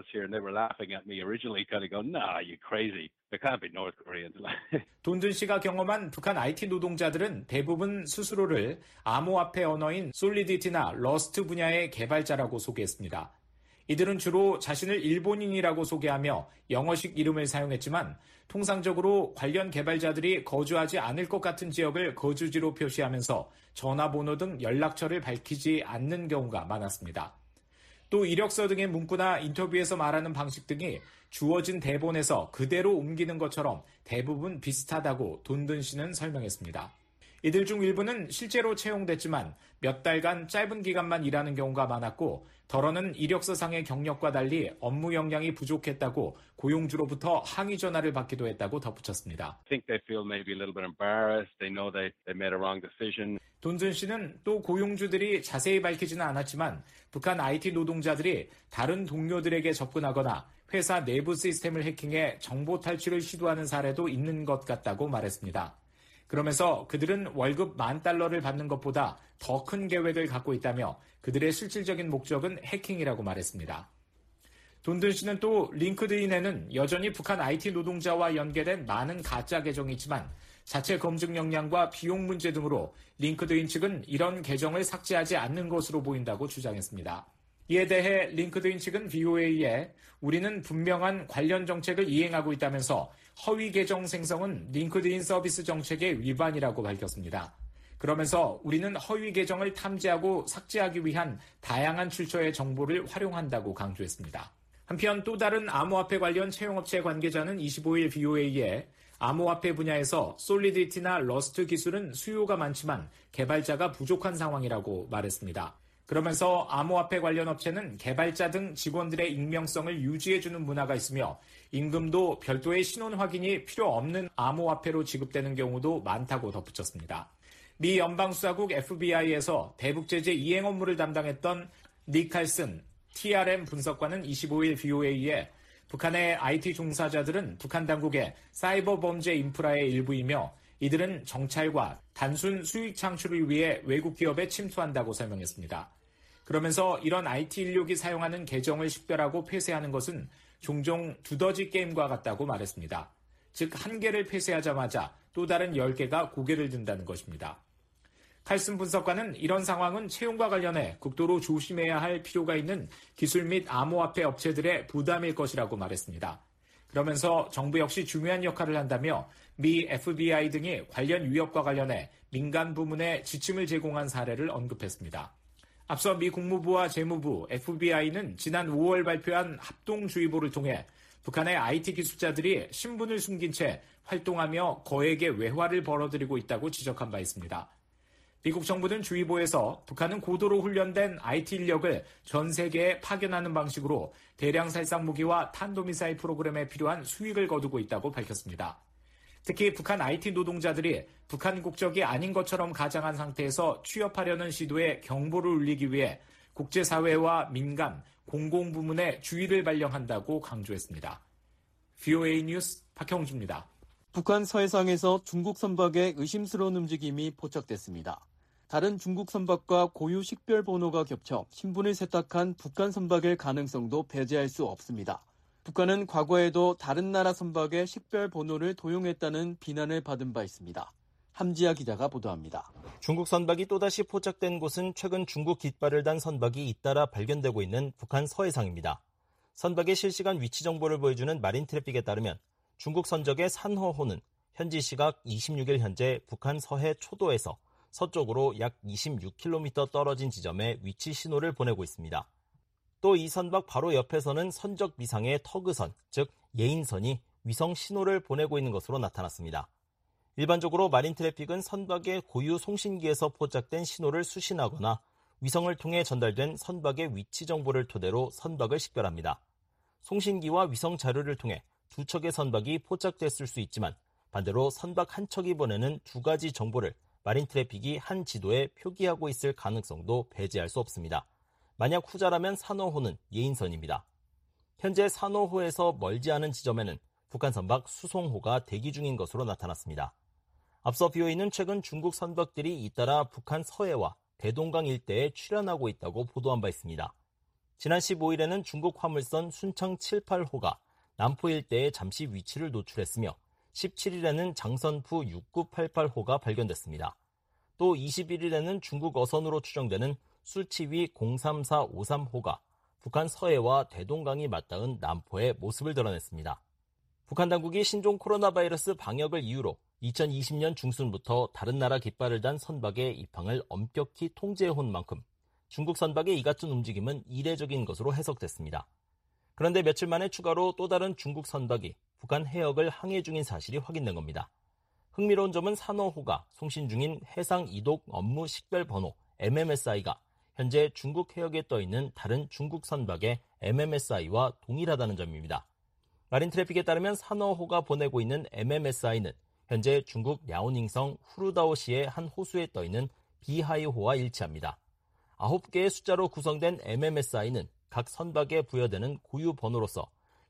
돈든 씨가 경험한 북한 IT 노동자들은 대부분 스스로를 암호화폐 언어인 솔리디티나 러스트 분야의 개발자라고 소개했습니다. 이들은 주로 자신을 일본인이라고 소개하며 영어식 이름을 사용했지만 통상적으로 관련 개발자들이 거주하지 않을 것 같은 지역을 거주지로 표시하면서 전화번호 등 연락처를 밝히지 않는 경우가 많았습니다. 또 이력서 등의 문구나 인터뷰에서 말하는 방식 등이 주어진 대본에서 그대로 옮기는 것처럼 대부분 비슷하다고 돈든 씨는 설명했습니다. 이들 중 일부는 실제로 채용됐지만 몇 달간 짧은 기간만 일하는 경우가 많았고 덜어는 이력서상의 경력과 달리 업무 역량이 부족했다고 고용주로부터 항의 전화를 받기도 했다고 덧붙였습니다. 돈든 씨는 또 고용주들이 자세히 밝히지는 않았지만 북한 IT 노동자들이 다른 동료들에게 접근하거나 회사 내부 시스템을 해킹해 정보 탈취를 시도하는 사례도 있는 것 같다고 말했습니다. 그러면서 그들은 월급 $10,000를 받는 것보다 더 큰 계획을 갖고 있다며 그들의 실질적인 목적은 해킹이라고 말했습니다. 돈든 씨는 또 링크드인에는 여전히 북한 IT 노동자와 연계된 많은 가짜 계정이 있지만 자체 검증 역량과 비용 문제 등으로 링크드인 측은 이런 계정을 삭제하지 않는 것으로 보인다고 주장했습니다. 이에 대해 링크드인 측은 VOA에 우리는 분명한 관련 정책을 이행하고 있다면서 허위 계정 생성은 링크드인 서비스 정책의 위반이라고 밝혔습니다. 그러면서 우리는 허위 계정을 탐지하고 삭제하기 위한 다양한 출처의 정보를 활용한다고 강조했습니다. 한편 또 다른 암호화폐 관련 채용업체 관계자는 25일 VOA에 암호화폐 분야에서 솔리디티나 러스트 기술은 수요가 많지만 개발자가 부족한 상황이라고 말했습니다. 그러면서 암호화폐 관련 업체는 개발자 등 직원들의 익명성을 유지해주는 문화가 있으며 임금도 별도의 신원 확인이 필요 없는 암호화폐로 지급되는 경우도 많다고 덧붙였습니다. 미 연방수사국 FBI에서 대북제재 이행 업무를 담당했던 닉 칼슨 TRM 분석관은 25일 VOA에 북한의 IT 종사자들은 북한 당국의 사이버 범죄 인프라의 일부이며 이들은 정찰과 단순 수익 창출을 위해 외국 기업에 침투한다고 설명했습니다. 그러면서 이런 IT 인력이 사용하는 계정을 식별하고 폐쇄하는 것은 종종 두더지 게임과 같다고 말했습니다. 즉, 한 개를 폐쇄하자마자 또 다른 10개가 고개를 든다는 것입니다. 칼슨 분석관은 이런 상황은 채용과 관련해 극도로 조심해야 할 필요가 있는 기술 및 암호화폐 업체들의 부담일 것이라고 말했습니다. 그러면서 정부 역시 중요한 역할을 한다며 미 FBI 등이 관련 위협과 관련해 민간 부문에 지침을 제공한 사례를 언급했습니다. 앞서 미 국무부와 재무부, FBI는 지난 5월 발표한 합동주의보를 통해 북한의 IT 기술자들이 신분을 숨긴 채 활동하며 거액의 외화를 벌어들이고 있다고 지적한 바 있습니다. 미국 정부는 주의보에서 북한은 고도로 훈련된 IT 인력을 전 세계에 파견하는 방식으로 대량 살상 무기와 탄도미사일 프로그램에 필요한 수익을 거두고 있다고 밝혔습니다. 특히 북한 IT 노동자들이 북한 국적이 아닌 것처럼 가장한 상태에서 취업하려는 시도에 경보를 울리기 위해 국제사회와 민간, 공공부문에 주의를 발령한다고 강조했습니다. VOA 뉴스 박형주입니다. 북한 서해상에서 중국 선박의 의심스러운 움직임이 포착됐습니다. 다른 중국 선박과 고유 식별 번호가 겹쳐 신분을 세탁한 북한 선박일 가능성도 배제할 수 없습니다. 북한은 과거에도 다른 나라 선박의 식별 번호를 도용했다는 비난을 받은 바 있습니다. 함지아 기자가 보도합니다. 중국 선박이 또다시 포착된 곳은 최근 중국 깃발을 단 선박이 잇따라 발견되고 있는 북한 서해상입니다. 선박의 실시간 위치 정보를 보여주는 마린 트래픽에 따르면 중국 선적의 산허호는 현지 시각 26일 현재 북한 서해 초도에서 서쪽으로 약 26km 떨어진 지점에 위치 신호를 보내고 있습니다. 또 이 선박 바로 옆에서는 선적 위상의 터그선, 즉 예인선이 위성 신호를 보내고 있는 것으로 나타났습니다. 일반적으로 마린 트래픽은 선박의 고유 송신기에서 포착된 신호를 수신하거나 위성을 통해 전달된 선박의 위치 정보를 토대로 선박을 식별합니다. 송신기와 위성 자료를 통해 두 척의 선박이 포착됐을 수 있지만 반대로 선박 한 척이 보내는 두 가지 정보를 마린 트래픽이 한 지도에 표기하고 있을 가능성도 배제할 수 없습니다. 만약 후자라면 산호호는 예인선입니다. 현재 산호호에서 멀지 않은 지점에는 북한 선박 수송호가 대기 중인 것으로 나타났습니다. 앞서 BOA는 최근 중국 선박들이 잇따라 북한 서해와 대동강 일대에 출현하고 있다고 보도한 바 있습니다. 지난 15일에는 중국 화물선 순창 78호가 남포 일대에 잠시 위치를 노출했으며 17일에는 장선푸 6988호가 발견됐습니다. 또 21일에는 중국 어선으로 추정되는 술치위 03453호가 북한 서해와 대동강이 맞닿은 남포의 모습을 드러냈습니다. 북한 당국이 신종 코로나 바이러스 방역을 이유로 2020년 중순부터 다른 나라 깃발을 단 선박의 입항을 엄격히 통제해온 만큼 중국 선박의 이 같은 움직임은 이례적인 것으로 해석됐습니다. 그런데 며칠 만에 추가로 또 다른 중국 선박이 북한 해역을 항해 중인 사실이 확인된 겁니다. 흥미로운 점은 산호호가 송신 중인 해상 이독 업무 식별 번호 MMSI가 현재 중국 해역에 떠있는 다른 중국 선박의 MMSI와 동일하다는 점입니다. 마린 트래픽에 따르면 산호호가 보내고 있는 MMSI는 현재 중국 랴오닝성 후르다오시의 한 호수에 떠있는 비하이호와 일치합니다. 9개의 숫자로 구성된 MMSI는 각 선박에 부여되는 고유 번호로서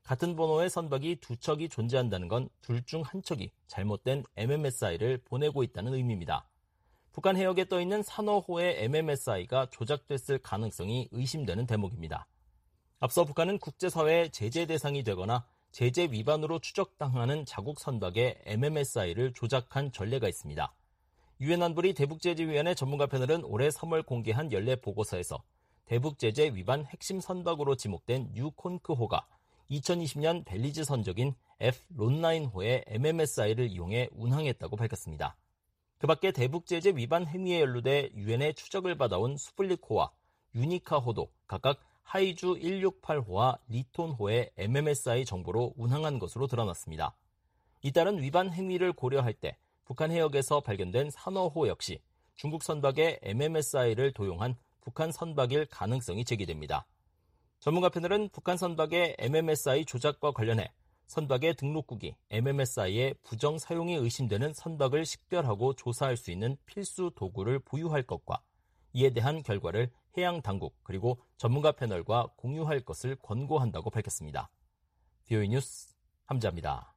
같은 번호의 선박이 두 척이 존재한다는 건 둘 중 한 척이 잘못된 MMSI를 보내고 있다는 의미입니다. 북한 해역에 떠있는 산호호의 MMSI가 조작됐을 가능성이 의심되는 대목입니다. 앞서 북한은 국제사회의 제재 대상이 되거나 제재 위반으로 추적당하는 자국 선박의 MMSI를 조작한 전례가 있습니다. 유엔 안보리 대북제재위원회 전문가 패널은 올해 3월 공개한 연례 보고서에서 대북제재 위반 핵심 선박으로 지목된 뉴콘크호가 2020년 벨리즈 선적인 F-론라인호의 MMSI를 이용해 운항했다고 밝혔습니다. 그 밖에 대북제재 위반 행위에 연루돼 유엔의 추적을 받아온 수플릭호와 유니카호도 각각 하이주 168호와 리톤호의 MMSI 정보로 운항한 것으로 드러났습니다. 이따른 위반 행위를 고려할 때 북한 해역에서 발견된 산호호 역시 중국 선박의 MMSI를 도용한 북한 선박일 가능성이 제기됩니다. 전문가 패널은 북한 선박의 MMSI 조작과 관련해 선박의 등록국이 MMSI의 부정 사용이 의심되는 선박을 식별하고 조사할 수 있는 필수 도구를 보유할 것과 이에 대한 결과를 해양 당국 그리고 전문가 패널과 공유할 것을 권고한다고 밝혔습니다. VOA 뉴스 함자입니다.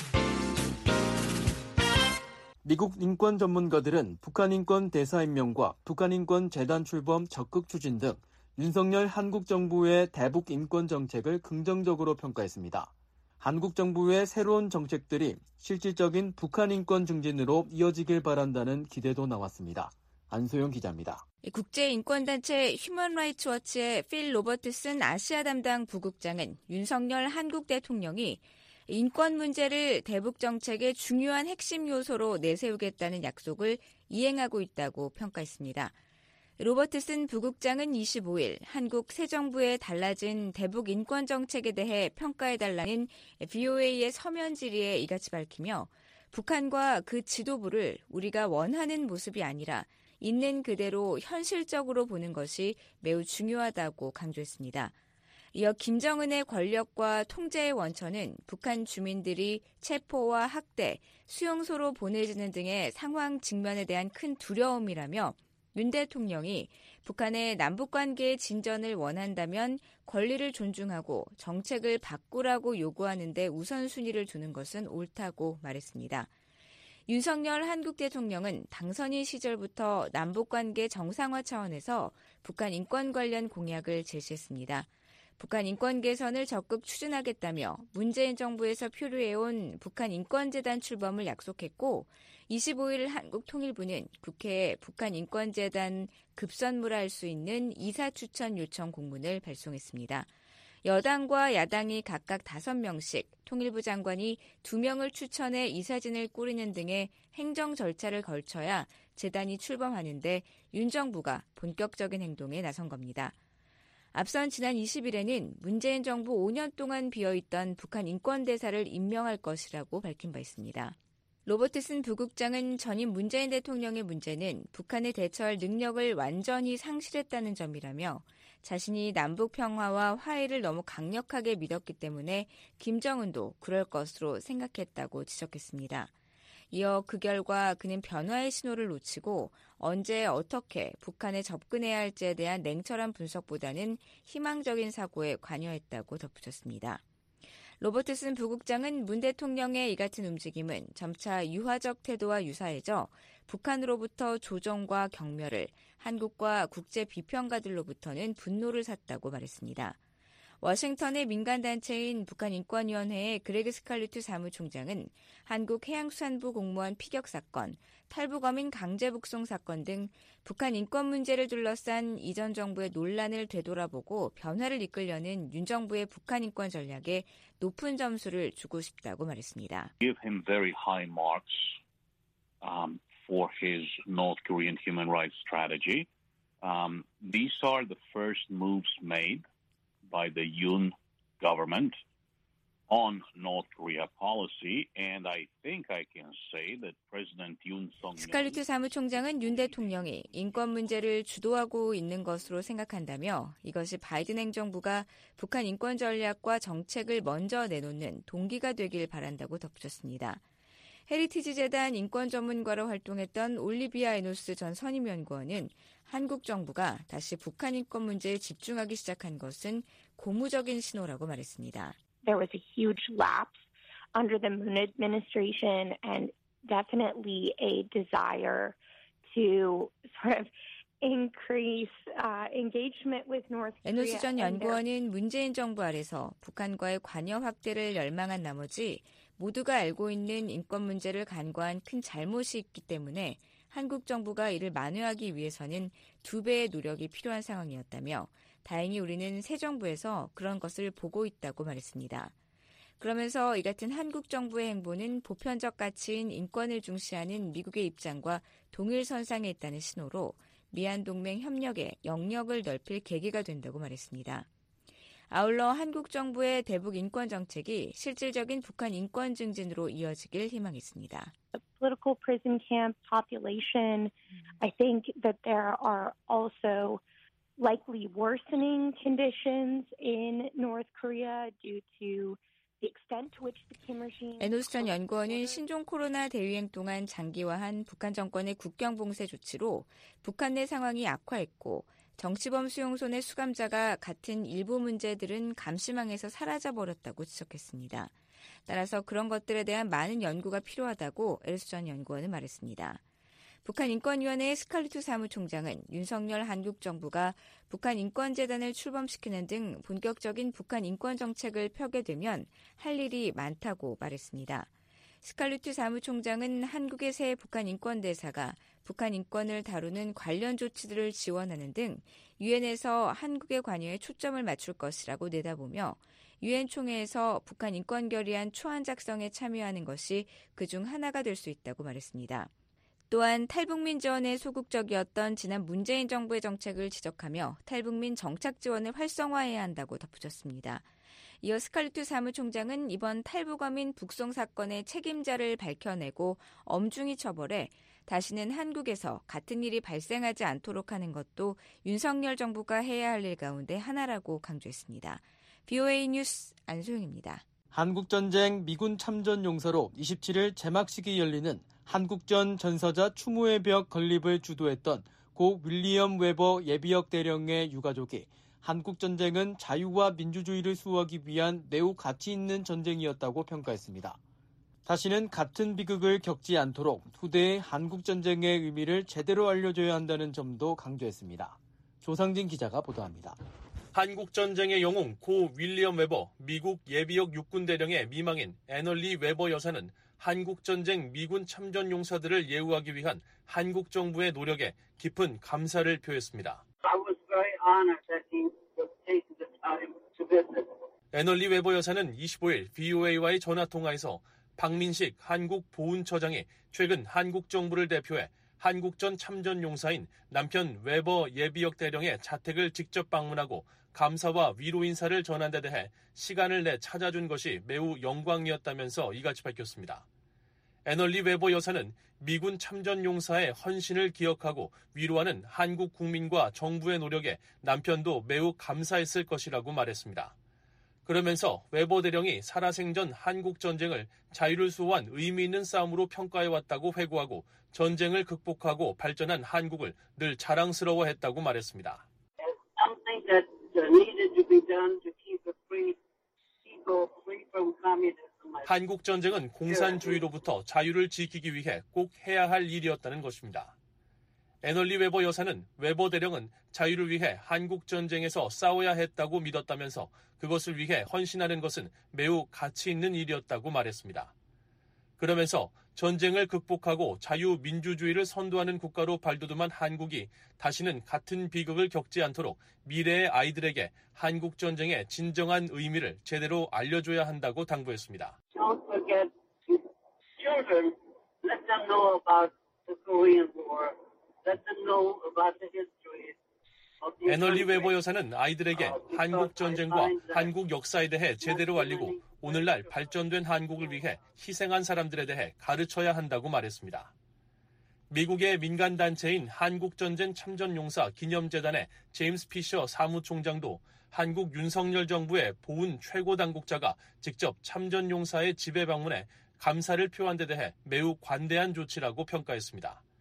미국 인권 전문가들은 북한 인권 대사 임명과 북한 인권 재단 출범 적극 추진 등 윤석열 한국 정부의 대북 인권 정책을 긍정적으로 평가했습니다. 한국 정부의 새로운 정책들이 실질적인 북한 인권 증진으로 이어지길 바란다는 기대도 나왔습니다. 안소영 기자입니다. 국제인권단체 휴먼라이츠워치의 필 로버트슨 아시아 담당 부국장은 윤석열 한국 대통령이 인권 문제를 대북 정책의 중요한 핵심 요소로 내세우겠다는 약속을 이행하고 있다고 평가했습니다. 로버트슨 부국장은 25일 한국 새 정부의 달라진 대북 인권 정책에 대해 평가해달라는 VOA의 서면 질의에 이같이 밝히며 북한과 그 지도부를 우리가 원하는 모습이 아니라 있는 그대로 현실적으로 보는 것이 매우 중요하다고 강조했습니다. 이어 김정은의 권력과 통제의 원천은 북한 주민들이 체포와 학대, 수용소로 보내지는 등의 상황 직면에 대한 큰 두려움이라며 윤 대통령이 북한의 남북관계의 진전을 원한다면 권리를 존중하고 정책을 바꾸라고 요구하는 데 우선순위를 두는 것은 옳다고 말했습니다. 윤석열 한국 대통령은 당선인 시절부터 남북관계 정상화 차원에서 북한 인권 관련 공약을 제시했습니다. 북한 인권 개선을 적극 추진하겠다며 문재인 정부에서 표류해온 북한 인권재단 출범을 약속했고 25일 한국통일부는 국회에 북한 인권재단 급선무할 수 있는 이사 추천 요청 공문을 발송했습니다. 여당과 야당이 각각 5명씩, 통일부 장관이 2명을 추천해 이사진을 꾸리는 등의 행정 절차를 걸쳐야 재단이 출범하는데 윤 정부가 본격적인 행동에 나선 겁니다. 앞선 지난 20일에는 문재인 정부 5년 동안 비어있던 북한 인권대사를 임명할 것이라고 밝힌 바 있습니다. 로버트슨 부국장은 전임 문재인 대통령의 문제는 북한에 대처할 능력을 완전히 상실했다는 점이라며 자신이 남북 평화와 화해를 너무 강력하게 믿었기 때문에 김정은도 그럴 것으로 생각했다고 지적했습니다. 이어 그 결과 그는 변화의 신호를 놓치고 언제 어떻게 북한에 접근해야 할지에 대한 냉철한 분석보다는 희망적인 사고에 관여했다고 덧붙였습니다. 로버트슨 부국장은 문 대통령의 이 같은 움직임은 점차 유화적 태도와 유사해져 북한으로부터 조정과 경멸을, 한국과 국제 비평가들로부터는 분노를 샀다고 말했습니다. 워싱턴의 민간단체인 북한인권위원회의 그레그 스칼리투 사무총장은 한국 해양수산부 공무원 피격 사건, 탈북어민 강제 북송 사건 등 북한 인권 문제를 둘러싼 이전 정부의 논란을 되돌아보고 변화를 이끌려는 윤 정부의 북한 인권 전략에 높은 점수를 주고 싶다고 말했습니다. Give him very high marks for his North Korean human rights strategy. These are the first moves made by the Yoon government on North Korea policy, and I think I can say that President Yoon Suk-yeol 스칼리투 사무총장은 윤 대통령이 인권 문제를 주도하고 있는 것으로 생각한다며 이것이 바이든 행정부가 북한 인권 전략과 정책을 먼저 내놓는 동기가 되길 바란다고 덧붙였습니다. 헤리티지 재단 인권 전문가로 활동했던 올리비아 에노스 전 선임연구원은 한국 정부가 다시 북한 인권 문제에 집중하기 시작한 것은 고무적인 신호라고 말했습니다. there was a huge lapse under the Moon administration and definitely a desire to sort of increase engagement with North Korea. 에노스 전 연구원은 문재인 정부 아래서 북한과의 관여 확대를 열망한 나머지 모두가 알고 있는 인권 문제를 간과한 큰 잘못이 있기 때문에 한국 정부가 이를 만회하기 위해서는 2배의 노력이 필요한 상황이었다며 다행히 우리는 새 정부에서 그런 것을 보고 있다고 말했습니다. 그러면서 이 같은 한국 정부의 행보는 보편적 가치인 인권을 중시하는 미국의 입장과 동일선상에 있다는 신호로 미한동맹 협력에 영역을 넓힐 계기가 된다고 말했습니다. 아울러 한국 정부의 대북 인권 정책이 실질적인 북한 인권 증진으로 이어지길 희망했습니다. The political prison camp population, I think that there are also likely worsening conditions in North Korea due to 에노스 전 연구원은 신종 코로나 대유행 동안 장기화한 북한 정권의 국경 봉쇄 조치로 북한 내 상황이 악화했고 정치범 수용소의 수감자가 같은 일부 문제들은 감시망에서 사라져버렸다고 지적했습니다. 따라서 그런 것들에 대한 많은 연구가 필요하다고 에노스 전 연구원은 말했습니다. 북한 인권위원회 스칼리투 사무총장은 윤석열 한국 정부가 북한 인권재단을 출범시키는 등 본격적인 북한 인권 정책을 펴게 되면 할 일이 많다고 말했습니다. 스칼리투 사무총장은 한국의 새 북한 인권대사가 북한 인권을 다루는 관련 조치들을 지원하는 등 유엔에서 한국의 관여에 초점을 맞출 것이라고 내다보며 유엔 총회에서 북한 인권 결의안 초안 작성에 참여하는 것이 그중 하나가 될 수 있다고 말했습니다. 또한 탈북민 지원에 소극적이었던 지난 문재인 정부의 정책을 지적하며 탈북민 정착 지원을 활성화해야 한다고 덧붙였습니다. 이어 스칼리투 사무총장은 이번 탈북어민 북송 사건의 책임자를 밝혀내고 엄중히 처벌해 다시는 한국에서 같은 일이 발생하지 않도록 하는 것도 윤석열 정부가 해야 할 일 가운데 하나라고 강조했습니다. BOA 뉴스 안소영입니다. 한국전쟁 미군 참전 용사로 27일 제막식이 열리는 한국전 전사자 추모의 벽 건립을 주도했던 고 윌리엄 웨버 예비역 대령의 유가족이 한국전쟁은 자유와 민주주의를 수호하기 위한 매우 가치 있는 전쟁이었다고 평가했습니다. 다시는 같은 비극을 겪지 않도록 후대에 한국전쟁의 의미를 제대로 알려줘야 한다는 점도 강조했습니다. 조상진 기자가 보도합니다. 한국전쟁의 영웅 고 윌리엄 웨버 미국 예비역 육군대령의 미망인 애널리 웨버 여사는 한국전쟁 미군 참전용사들을 예우하기 위한 한국 정부의 노력에 깊은 감사를 표했습니다. 애널리 웨버 여사는 25일 BOA와의 전화통화에서 박민식 한국보훈처장이 최근 한국 정부를 대표해 한국전 참전용사인 남편 웨버 예비역 대령의 자택을 직접 방문하고 감사와 위로 인사를 전한 데 대해 시간을 내 찾아준 것이 매우 영광이었다면서 이같이 밝혔습니다. 애널리 웨버 여사는 미군 참전용사의 헌신을 기억하고 위로하는 한국 국민과 정부의 노력에 남편도 매우 감사했을 것이라고 말했습니다. 그러면서 웨버 대령이 살아생전 한국전쟁을 자유를 수호한 의미 있는 싸움으로 평가해왔다고 회고하고 전쟁을 극복하고 발전한 한국을 늘 자랑스러워했다고 말했습니다. 한국전쟁은 공산주의로부터 자유를 지키기 위해 꼭 해야 할 일이었다는 것입니다. 애널리 웨버 여사는 웨버 대령은 자유를 위해 한국전쟁에서 싸워야 했다고 믿었다면서 그것을 위해 헌신하는 것은 매우 가치 있는 일이었다고 말했습니다. 그러면서 전쟁을 극복하고 자유민주주의를 선도하는 국가로 발돋움한 한국이 다시는 같은 비극을 겪지 않도록 미래의 아이들에게 한국전쟁의 진정한 의미를 제대로 알려줘야 한다고 당부했습니다. Don't forget children. Let them know about the Korean War. Let them know about the history. 애널리 웨버 여사는 아이들에게 한국 전쟁과 한국 역사에 대해 제대로 알리고 오늘날 발전된 한국을 위해 희생한 사람들에 대해 가르쳐야 한다고 말했습니다. 미국의 민간단체인 한국전쟁 참전용사 기념재단의 제임스 피셔 사무총장도 한국 윤석열 정부의 보훈 최고 당국자가 직접 참전용사의 집에 방문해 감사를 표한 데 대해 매우 관대한 조치라고 평가했습니다.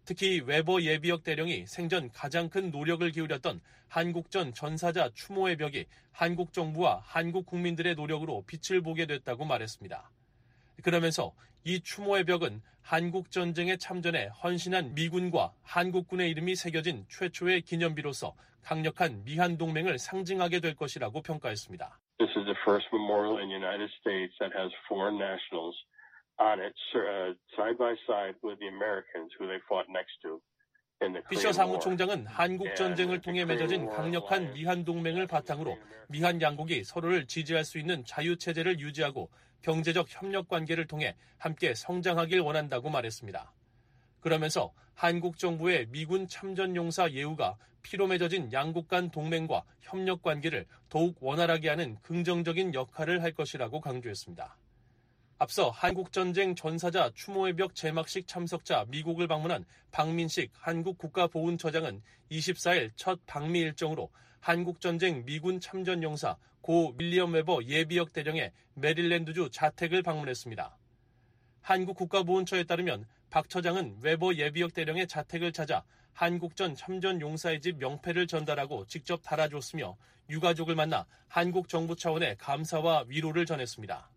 특히 웨버 예비역 대령이 생전 가장 큰 노력을 기울였던 한국전 전사자 추모의 벽이 한국 정부와 한국 국민들의 노력으로 빛을 보게 됐다고 말했습니다. 그러면서 이 추모의 벽은 한국 전쟁에 참전해 헌신한 미군과 한국군의 이름이 새겨진 최초의 기념비로서 강력한 미한 동맹을 상징하게 될 것이라고 평가했습니다. This is the first memorial in the United States that has foreign nationals on it, side by side with the Americans who they fought next to. 피셔 사무총장은 한국 전쟁을 통해 맺어진 강력한 미한 동맹을 바탕으로 미한 양국이 서로를 지지할 수 있는 자유체제를 유지하고 경제적 협력 관계를 통해 함께 성장하길 원한다고 말했습니다. 그러면서 한국 정부의 미군 참전용사 예우가 피로 맺어진 양국 간 동맹과 협력 관계를 더욱 원활하게 하는 긍정적인 역할을 할 것이라고 강조했습니다. 앞서 한국전쟁 전사자 추모의 벽 제막식 참석자 미국을 방문한 박민식 한국 국가보훈처장은 24일 첫 방미 일정으로 한국전쟁 미군 참전용사 고 윌리엄 웨버 예비역 대령의 메릴랜드주 자택을 방문했습니다. 한국 국가보훈처에 따르면 박 처장은 웨버 예비역 대령의 자택을 찾아 한국전 참전용사의 집 명패를 전달하고 직접 달아줬으며 유가족을 만나 한국 정부 차원의 감사와 위로를 전했습니다.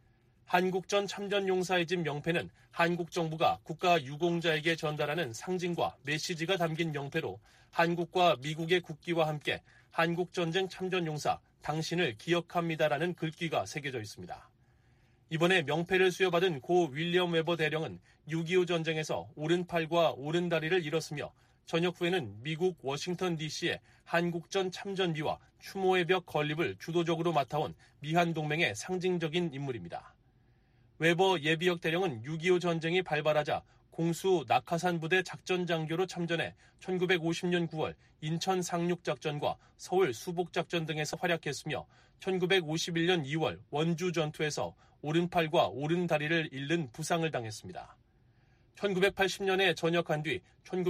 한국전 참전용사의 집 명패는 한국 정부가 국가 유공자에게 전달하는 상징과 메시지가 담긴 명패로 한국과 미국의 국기와 함께 한국전쟁 참전용사 당신을 기억합니다라는 글귀가 새겨져 있습니다. 이번에 명패를 수여받은 고 윌리엄 웨버 대령은 6.25 전쟁에서 오른팔과 오른다리를 잃었으며 전역 후에는 미국 워싱턴 DC의 한국전 참전비와 추모의 벽 건립을 주도적으로 맡아온 미한동맹의 상징적인 인물입니다. 웨버 예비역 대령은 6.25 전쟁이 발발하자 공수 낙하산 부대 작전 장교로 참전해 1950년 9월 인천 상륙작전과 서울 수복작전 등에서 활약했으며 1951년 2월 원주 전투에서 오른팔과 오른다리를 잃는 부상을 당했습니다. 1980년에 전역한 뒤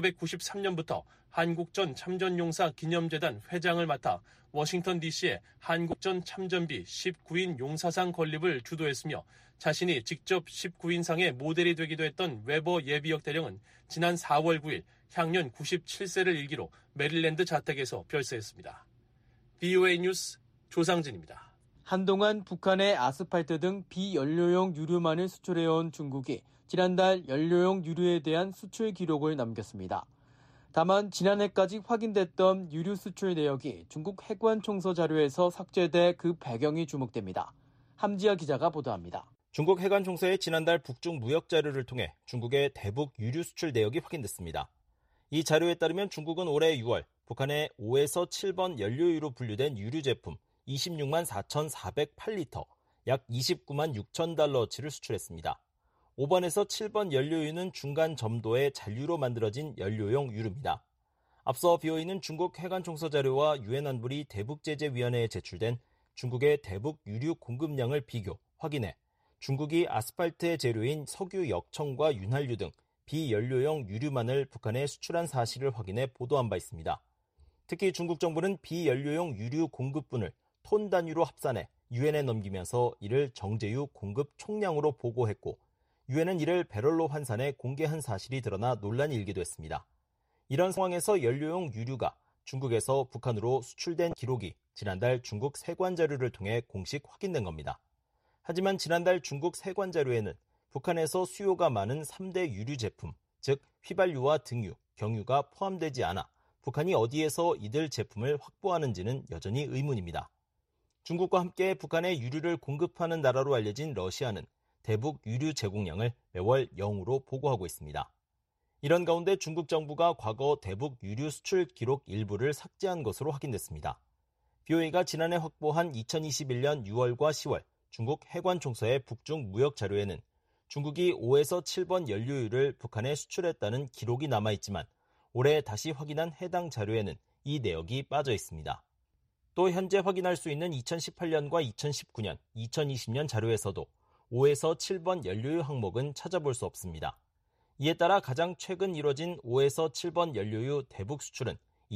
1993년부터 한국전 참전용사 기념재단 회장을 맡아 워싱턴 DC의 한국전 참전비 19인 용사상 건립을 주도했으며 자신이 직접 19인상의 모델이 되기도 했던 웨버 예비역 대령은 지난 4월 9일 향년 97세를 일기로 메릴랜드 자택에서 별세했습니다. BOA 뉴스 조상진입니다. 한동안 북한에 아스팔트 등 비연료용 유류만을 수출해온 중국이 지난달 연료용 유류에 대한 수출 기록을 남겼습니다. 다만 지난해까지 확인됐던 유류 수출 내역이 중국 해관 총서 자료에서 삭제돼 그 배경이 주목됩니다. 함지아 기자가 보도합니다. 중국 해관 총서의 지난달 북중 무역 자료를 통해 중국의 대북 유류 수출 내역이 확인됐습니다. 이 자료에 따르면 중국은 올해 6월 북한에 5에서 7번 연료유로 분류된 유류 제품 26만 4,408리터, 약 29만 6천 달러어치를 수출했습니다. 5번에서 7번 연료유는 중간 점도의 잔류로 만들어진 연료용 유류입니다. 앞서 BOA는 중국 해관 총서 자료와 유엔 안보리 대북제재위원회에 제출된 중국의 대북 유류 공급량을 비교, 확인해 중국이 아스팔트의 재료인 석유 역청과 윤활유 등 비연료용 유류만을 북한에 수출한 사실을 확인해 보도한 바 있습니다. 특히 중국 정부는 비연료용 유류 공급분을 톤 단위로 합산해 유엔에 넘기면서 이를 정제유 공급 총량으로 보고했고 유엔은 이를 배럴로 환산해 공개한 사실이 드러나 논란이 일기도 했습니다. 이런 상황에서 연료용 유류가 중국에서 북한으로 수출된 기록이 지난달 중국 세관 자료를 통해 공식 확인된 겁니다. 하지만 지난달 중국 세관 자료에는 북한에서 수요가 많은 3대 유류 제품, 즉 휘발유와 등유, 경유가 포함되지 않아 북한이 어디에서 이들 제품을 확보하는지는 여전히 의문입니다. 중국과 함께 북한에 유류를 공급하는 나라로 알려진 러시아는 대북 유류 제공량을 매월 0으로 보고하고 있습니다. 이런 가운데 중국 정부가 과거 대북 유류 수출 기록 일부를 삭제한 것으로 확인됐습니다. BOA가 지난해 확보한 2021년 6월과 10월 중국 해관 총서의 북중 무역 자료에는 중국이 5에서 7번 연료유를 북한에 수출했다는 기록이 남아있지만 올해 다시 확인한 해당 자료에는 이 내역이 빠져 있습니다. 또 현재 확인할 수 있는 2018년과 2019년, 2020년 자료에서도 5에서 7번 연료유 항목은 찾아볼 수 없습니다. 이에 따라 가장 최근 이뤄진 5에서 7번 연료유 대북 수출은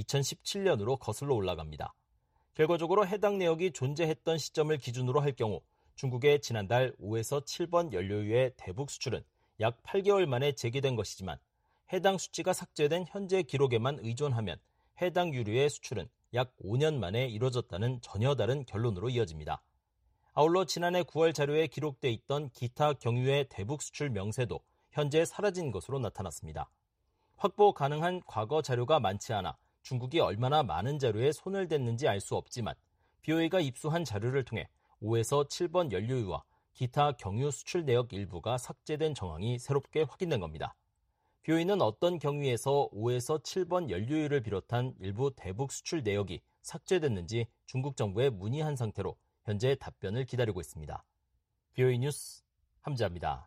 2017년으로 거슬러 올라갑니다. 결과적으로 해당 내역이 존재했던 시점을 기준으로 할 경우 중국의 지난달 5에서 7번 연료유의 대북 수출은 약 8개월 만에 재개된 것이지만 해당 수치가 삭제된 현재 기록에만 의존하면 해당 유류의 수출은 약 5년 만에 이뤄졌다는 전혀 다른 결론으로 이어집니다. 아울러 지난해 9월 자료에 기록돼 있던 기타 경유의 대북 수출 명세도 현재 사라진 것으로 나타났습니다. 확보 가능한 과거 자료가 많지 않아 중국이 얼마나 많은 자료에 손을 댔는지 알 수 없지만 BOA가 입수한 자료를 통해 5에서 7번 연료유와 기타 경유 수출 내역 일부가 삭제된 정황이 새롭게 확인된 겁니다. BOA는 어떤 경위에서 5에서 7번 연료유를 비롯한 일부 대북 수출 내역이 삭제됐는지 중국 정부에 문의한 상태로 현재 답변을 기다리고 있습니다. BOA 뉴스 함지아입니다.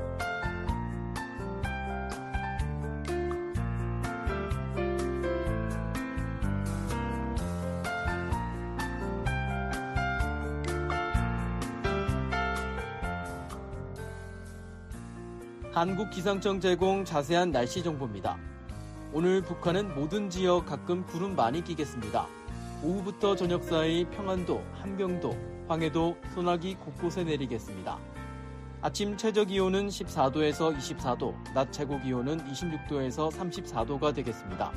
한국기상청 제공 자세한 날씨 정보입니다. 오늘 북한은 모든 지역 가끔 구름 많이 끼겠습니다. 오후부터 저녁 사이 평안도, 함경도, 황해도, 소나기 곳곳에 내리겠습니다. 아침 최저기온은 14도에서 24도, 낮 최고기온은 26도에서 34도가 되겠습니다.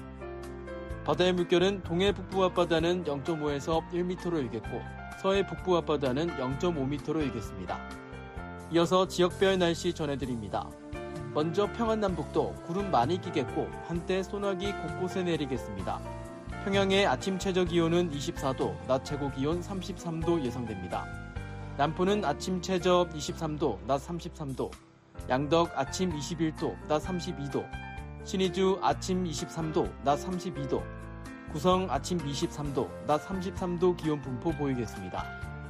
바다의 물결은 동해 북부 앞바다는 0.5에서 1m로 일겠고 서해 북부 앞바다는 0.5m로 일겠습니다. 이어서 지역별 날씨 전해드립니다. 먼저 평안남북도 구름 많이 끼겠고 한때 소나기 곳곳에 내리겠습니다. 평양의 아침 최저기온은 24도, 낮 최고기온 33도 예상됩니다. 남포는 아침 최저 23도, 낮 33도, 양덕 아침 21도, 낮 32도, 신의주 아침 23도, 낮 32도, 구성 아침 23도, 낮 33도 기온 분포 보이겠습니다.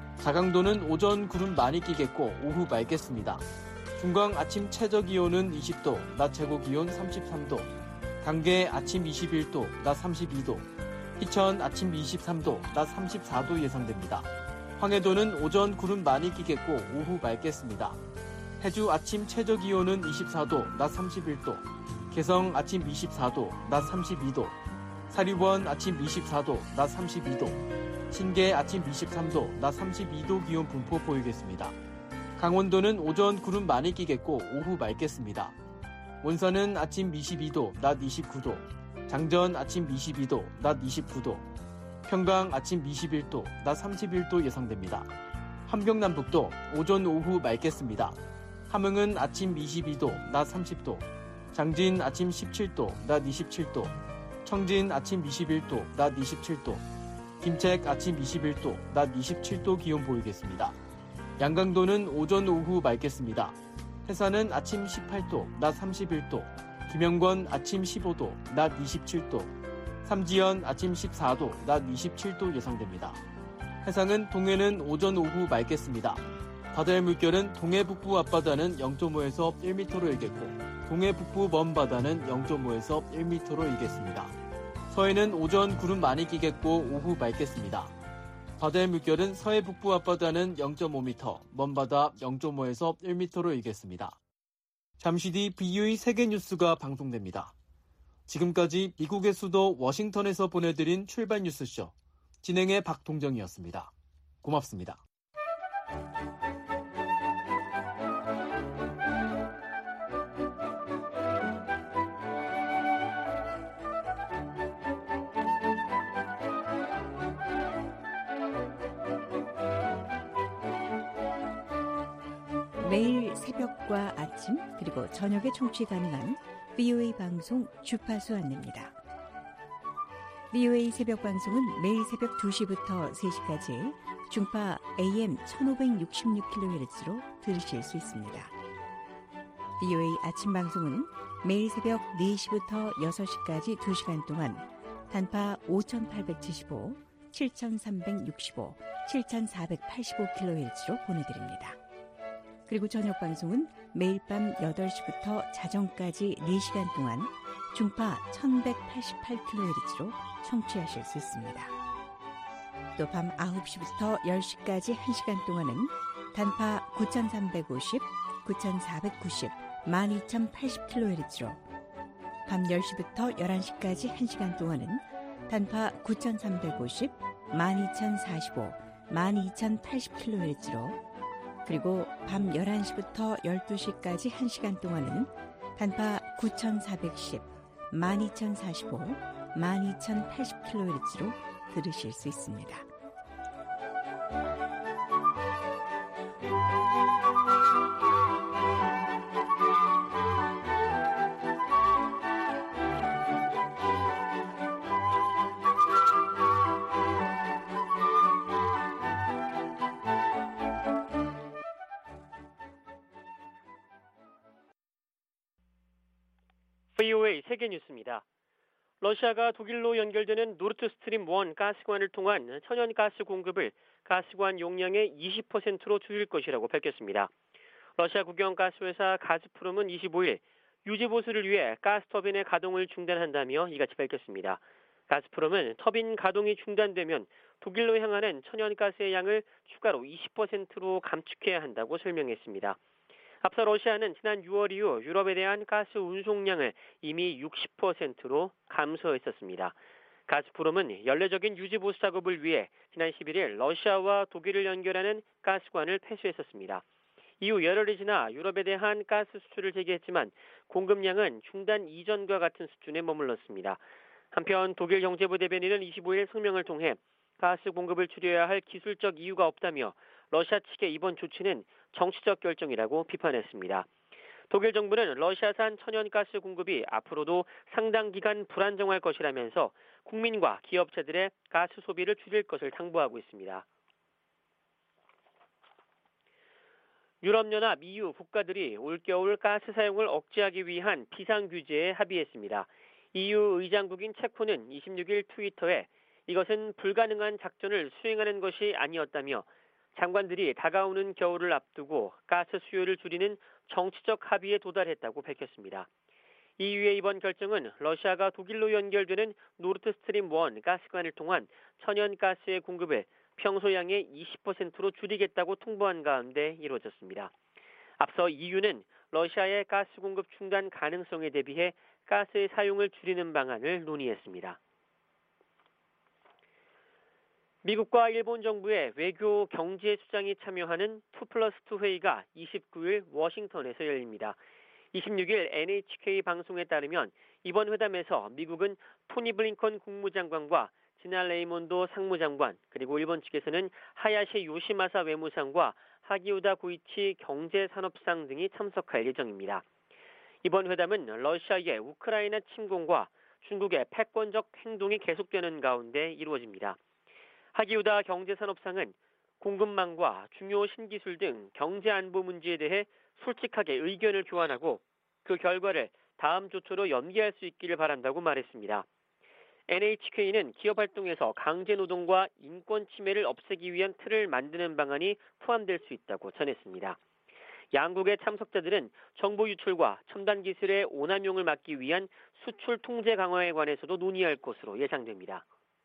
자강도는 오전 구름 많이 끼겠고 오후 맑겠습니다. 중광 아침 최저기온은 20도, 낮 최고기온 33도, 강계 아침 21도, 낮 32도, 희천 아침 23도, 낮 34도 예상됩니다. 황해도는 오전 구름 많이 끼겠고 오후 맑겠습니다. 해주 아침 최저기온은 24도, 낮 31도, 개성 아침 24도, 낮 32도, 사리원 아침 24도, 낮 32도, 신계 아침 23도, 낮 32도 기온 분포 보이겠습니다. 강원도는 오전 구름 많이 끼겠고 오후 맑겠습니다. 원산은 아침 22도, 낮 29도, 장전 아침 22도, 낮 29도, 평강 아침 21도, 낮 31도 예상됩니다. 함경남북도 오전 오후 맑겠습니다. 함흥은 아침 22도, 낮 30도, 장진 아침 17도, 낮 27도, 청진 아침 21도, 낮 27도, 김책 아침 21도, 낮 27도 기온 보이겠습니다. 양강도는 오전 오후 맑겠습니다. 해산은 아침 18도, 낮 31도, 김영권 아침 15도, 낮 27도, 삼지연 아침 14도, 낮 27도 예상됩니다. 해상은 동해는 오전 오후 맑겠습니다. 바다의 물결은 동해 북부 앞바다는 0.5에서 1m로 일겠고 동해 북부 먼 바다는 0.5에서 1m로 일겠습니다. 서해는 오전 구름 많이 끼겠고 오후 맑겠습니다. 바다의 물결은 서해 북부 앞바다는 0.5m, 먼 바다 0.5에서 1m로 일겠습니다. 잠시 뒤 BOA 세계뉴스가 방송됩니다. 지금까지 미국의 수도 워싱턴에서 보내드린 출발 뉴스쇼, 진행의 박동정이었습니다. 고맙습니다. 매일 새벽과 아침 그리고 저녁에 청취 가능한 BOA 방송 주파수 안내입니다. BOA 새벽 방송은 매일 새벽 2시부터 3시까지 중파 AM 1566kHz로 들으실 수 있습니다. BOA 아침 방송은 매일 새벽 4시부터 6시까지 2시간 동안 단파 5875, 7365, 7485kHz로 보내드립니다. 그리고 저녁 방송은 매일 밤 8시부터 자정까지 4시간 동안 중파 1188kHz로 청취하실 수 있습니다. 또 밤 9시부터 10시까지 1시간 동안은 단파 9350, 9490, 12080kHz로 밤 10시부터 11시까지 1시간 동안은 단파 9350, 12045, 12080kHz로 그리고 밤 11시부터 12시까지 1시간 동안은 단파 9410, 12045, 12080kHz로 들으실 수 있습니다. VOA 세계 뉴스입니다. 러시아가 독일로 연결되는 노르트스트림 1 가스관을 통한 천연가스 공급을 가스관 용량의 20%로 줄일 것이라고 밝혔습니다. 러시아 국영가스회사 가스프롬은 25일 유지보수를 위해 가스터빈의 가동을 중단한다며 이같이 밝혔습니다. 가스프롬은 터빈 가동이 중단되면 독일로 향하는 천연가스의 양을 추가로 20%로 감축해야 한다고 설명했습니다. 앞서 러시아는 지난 6월 이후 유럽에 대한 가스 운송량을 이미 60%로 감소했었습니다. 가스프롬은 연례적인 유지보수 작업을 위해 지난 11일 러시아와 독일을 연결하는 가스관을 폐쇄했었습니다. 이후 열흘이 지나 유럽에 대한 가스 수출을 재개했지만 공급량은 중단 이전과 같은 수준에 머물렀습니다. 한편 독일 경제부 대변인은 25일 성명을 통해 가스 공급을 줄여야 할 기술적 이유가 없다며 러시아 측의 이번 조치는 정치적 결정이라고 비판했습니다. 독일 정부는 러시아산 천연가스 공급이 앞으로도 상당 기간 불안정할 것이라면서 국민과 기업체들의 가스 소비를 줄일 것을 당부하고 있습니다. 유럽연합 EU 국가들이 올겨울 가스 사용을 억제하기 위한 비상규제에 합의했습니다. EU 의장국인 체코는 26일 트위터에 이것은 불가능한 작전을 수행하는 것이 아니었다며 장관들이 다가오는 겨울을 앞두고 가스 수요를 줄이는 정치적 합의에 도달했다고 밝혔습니다. EU의 이번 결정은 러시아가 독일로 연결되는 노르트스트림 1 가스관을 통한 천연가스의 공급을 평소 양의 20%로 줄이겠다고 통보한 가운데 이루어졌습니다. 앞서 EU는 러시아의 가스 공급 중단 가능성에 대비해 가스의 사용을 줄이는 방안을 논의했습니다. 미국과 일본 정부의 외교 경제 수장이 참여하는 2+2 회의가 29일 워싱턴에서 열립니다. 26일 NHK 방송에 따르면 이번 회담에서 미국은 토니 블링컨 국무장관과 지나 레이몬도 상무장관, 그리고 일본 측에서는 하야시 요시마사 외무상과 하기우다 고이치 경제산업상 등이 참석할 예정입니다. 이번 회담은 러시아의 우크라이나 침공과 중국의 패권적 행동이 계속되는 가운데 이루어집니다. 하기우다 경제산업상은 공급망과 중요 신기술 등 경제안보 문제에 대해 솔직하게 의견을 교환하고 그 결과를 다음 조처로 연기할 수 있기를 바란다고 말했습니다. NHK는 기업 활동에서 강제노동과 인권 침해를 없애기 위한 틀을 만드는 방안이 포함될 수 있다고 전했습니다. 양국의 참석자들은 정보 유출과 첨단 기술의 오남용을 막기 위한 수출 통제 강화에 관해서도 논의할 것으로 예상됩니다.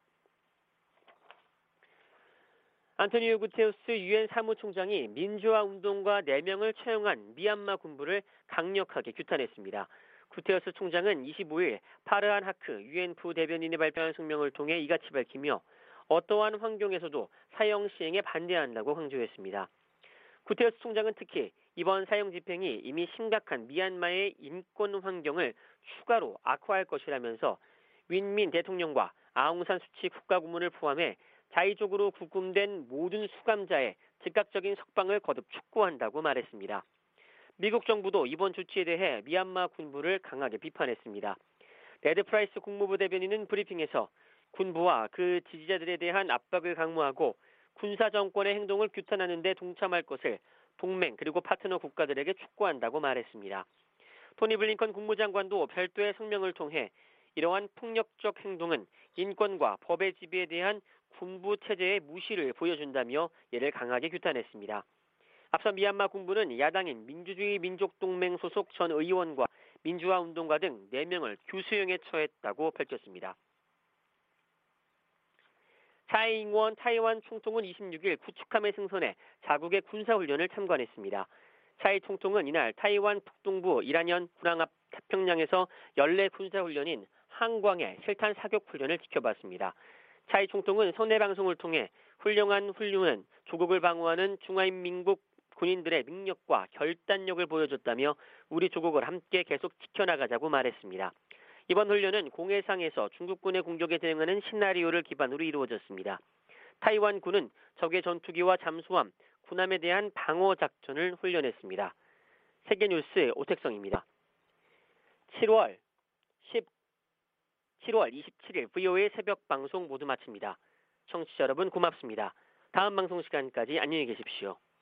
안토니오 구테우스 유엔 사무총장이 민주화 운동가 4명을 처형한 미얀마 군부를 강력하게 규탄했습니다. 구테우스 총장은 25일 파르한 하크 유엔 부대변인이 발표한 성명을 통해 이같이 밝히며 어떠한 환경에서도 사형 시행에 반대한다고 강조했습니다. 구테우스 총장은 특히 이번 사형 집행이 이미 심각한 미얀마의 인권 환경을 추가로 악화할 것이라면서 윈민 대통령과 아웅산 수치 국가고문을 포함해 자의적으로 구금된 모든 수감자의 즉각적인 석방을 거듭 촉구한다고 말했습니다. 미국 정부도 이번 조치에 대해 미얀마 군부를 강하게 비판했습니다. 레드 프라이스 국무부 대변인은 브리핑에서 군부와 그 지지자들에 대한 압박을 강화하고 군사 정권의 행동을 규탄하는 데 동참할 것을 동맹 그리고 파트너 국가들에게 촉구한다고 말했습니다. 토니 블링컨 국무장관도 별도의 성명을 통해 이러한 폭력적 행동은 인권과 법의 지배에 대한 군부 체제의 무시를 보여준다며 이를 강하게 규탄했습니다. 앞서 미얀마 군부는 야당인 민주주의 민족동맹 소속 전 의원과 민주화 운동가 등 4명을 규수형에 처했다고 밝혔습니다. 차이 잉원 타이완 총통은 26일 구축함에 승선해 자국의 군사훈련을 참관했습니다. 차이 총통은 이날 타이완 북동부 이란현 군항 앞 태평양에서 연례 군사훈련인 항광의 실탄 사격 훈련을 지켜봤습니다. 차이 총통은 선내 방송을 통해 훌륭한 훈련은 조국을 방어하는 중화인민국 군인들의 능력과 결단력을 보여줬다며 우리 조국을 함께 계속 지켜나가자고 말했습니다. 이번 훈련은 공해상에서 중국군의 공격에 대응하는 시나리오를 기반으로 이루어졌습니다. 타이완군은 적의 전투기와 잠수함, 군함에 대한 방어 작전을 훈련했습니다. 세계뉴스 오택성입니다. 7월 27일 VOA 새벽 방송 모두 마칩니다. 청취자 여러분 고맙습니다. 다음 방송 시간까지 안녕히 계십시오.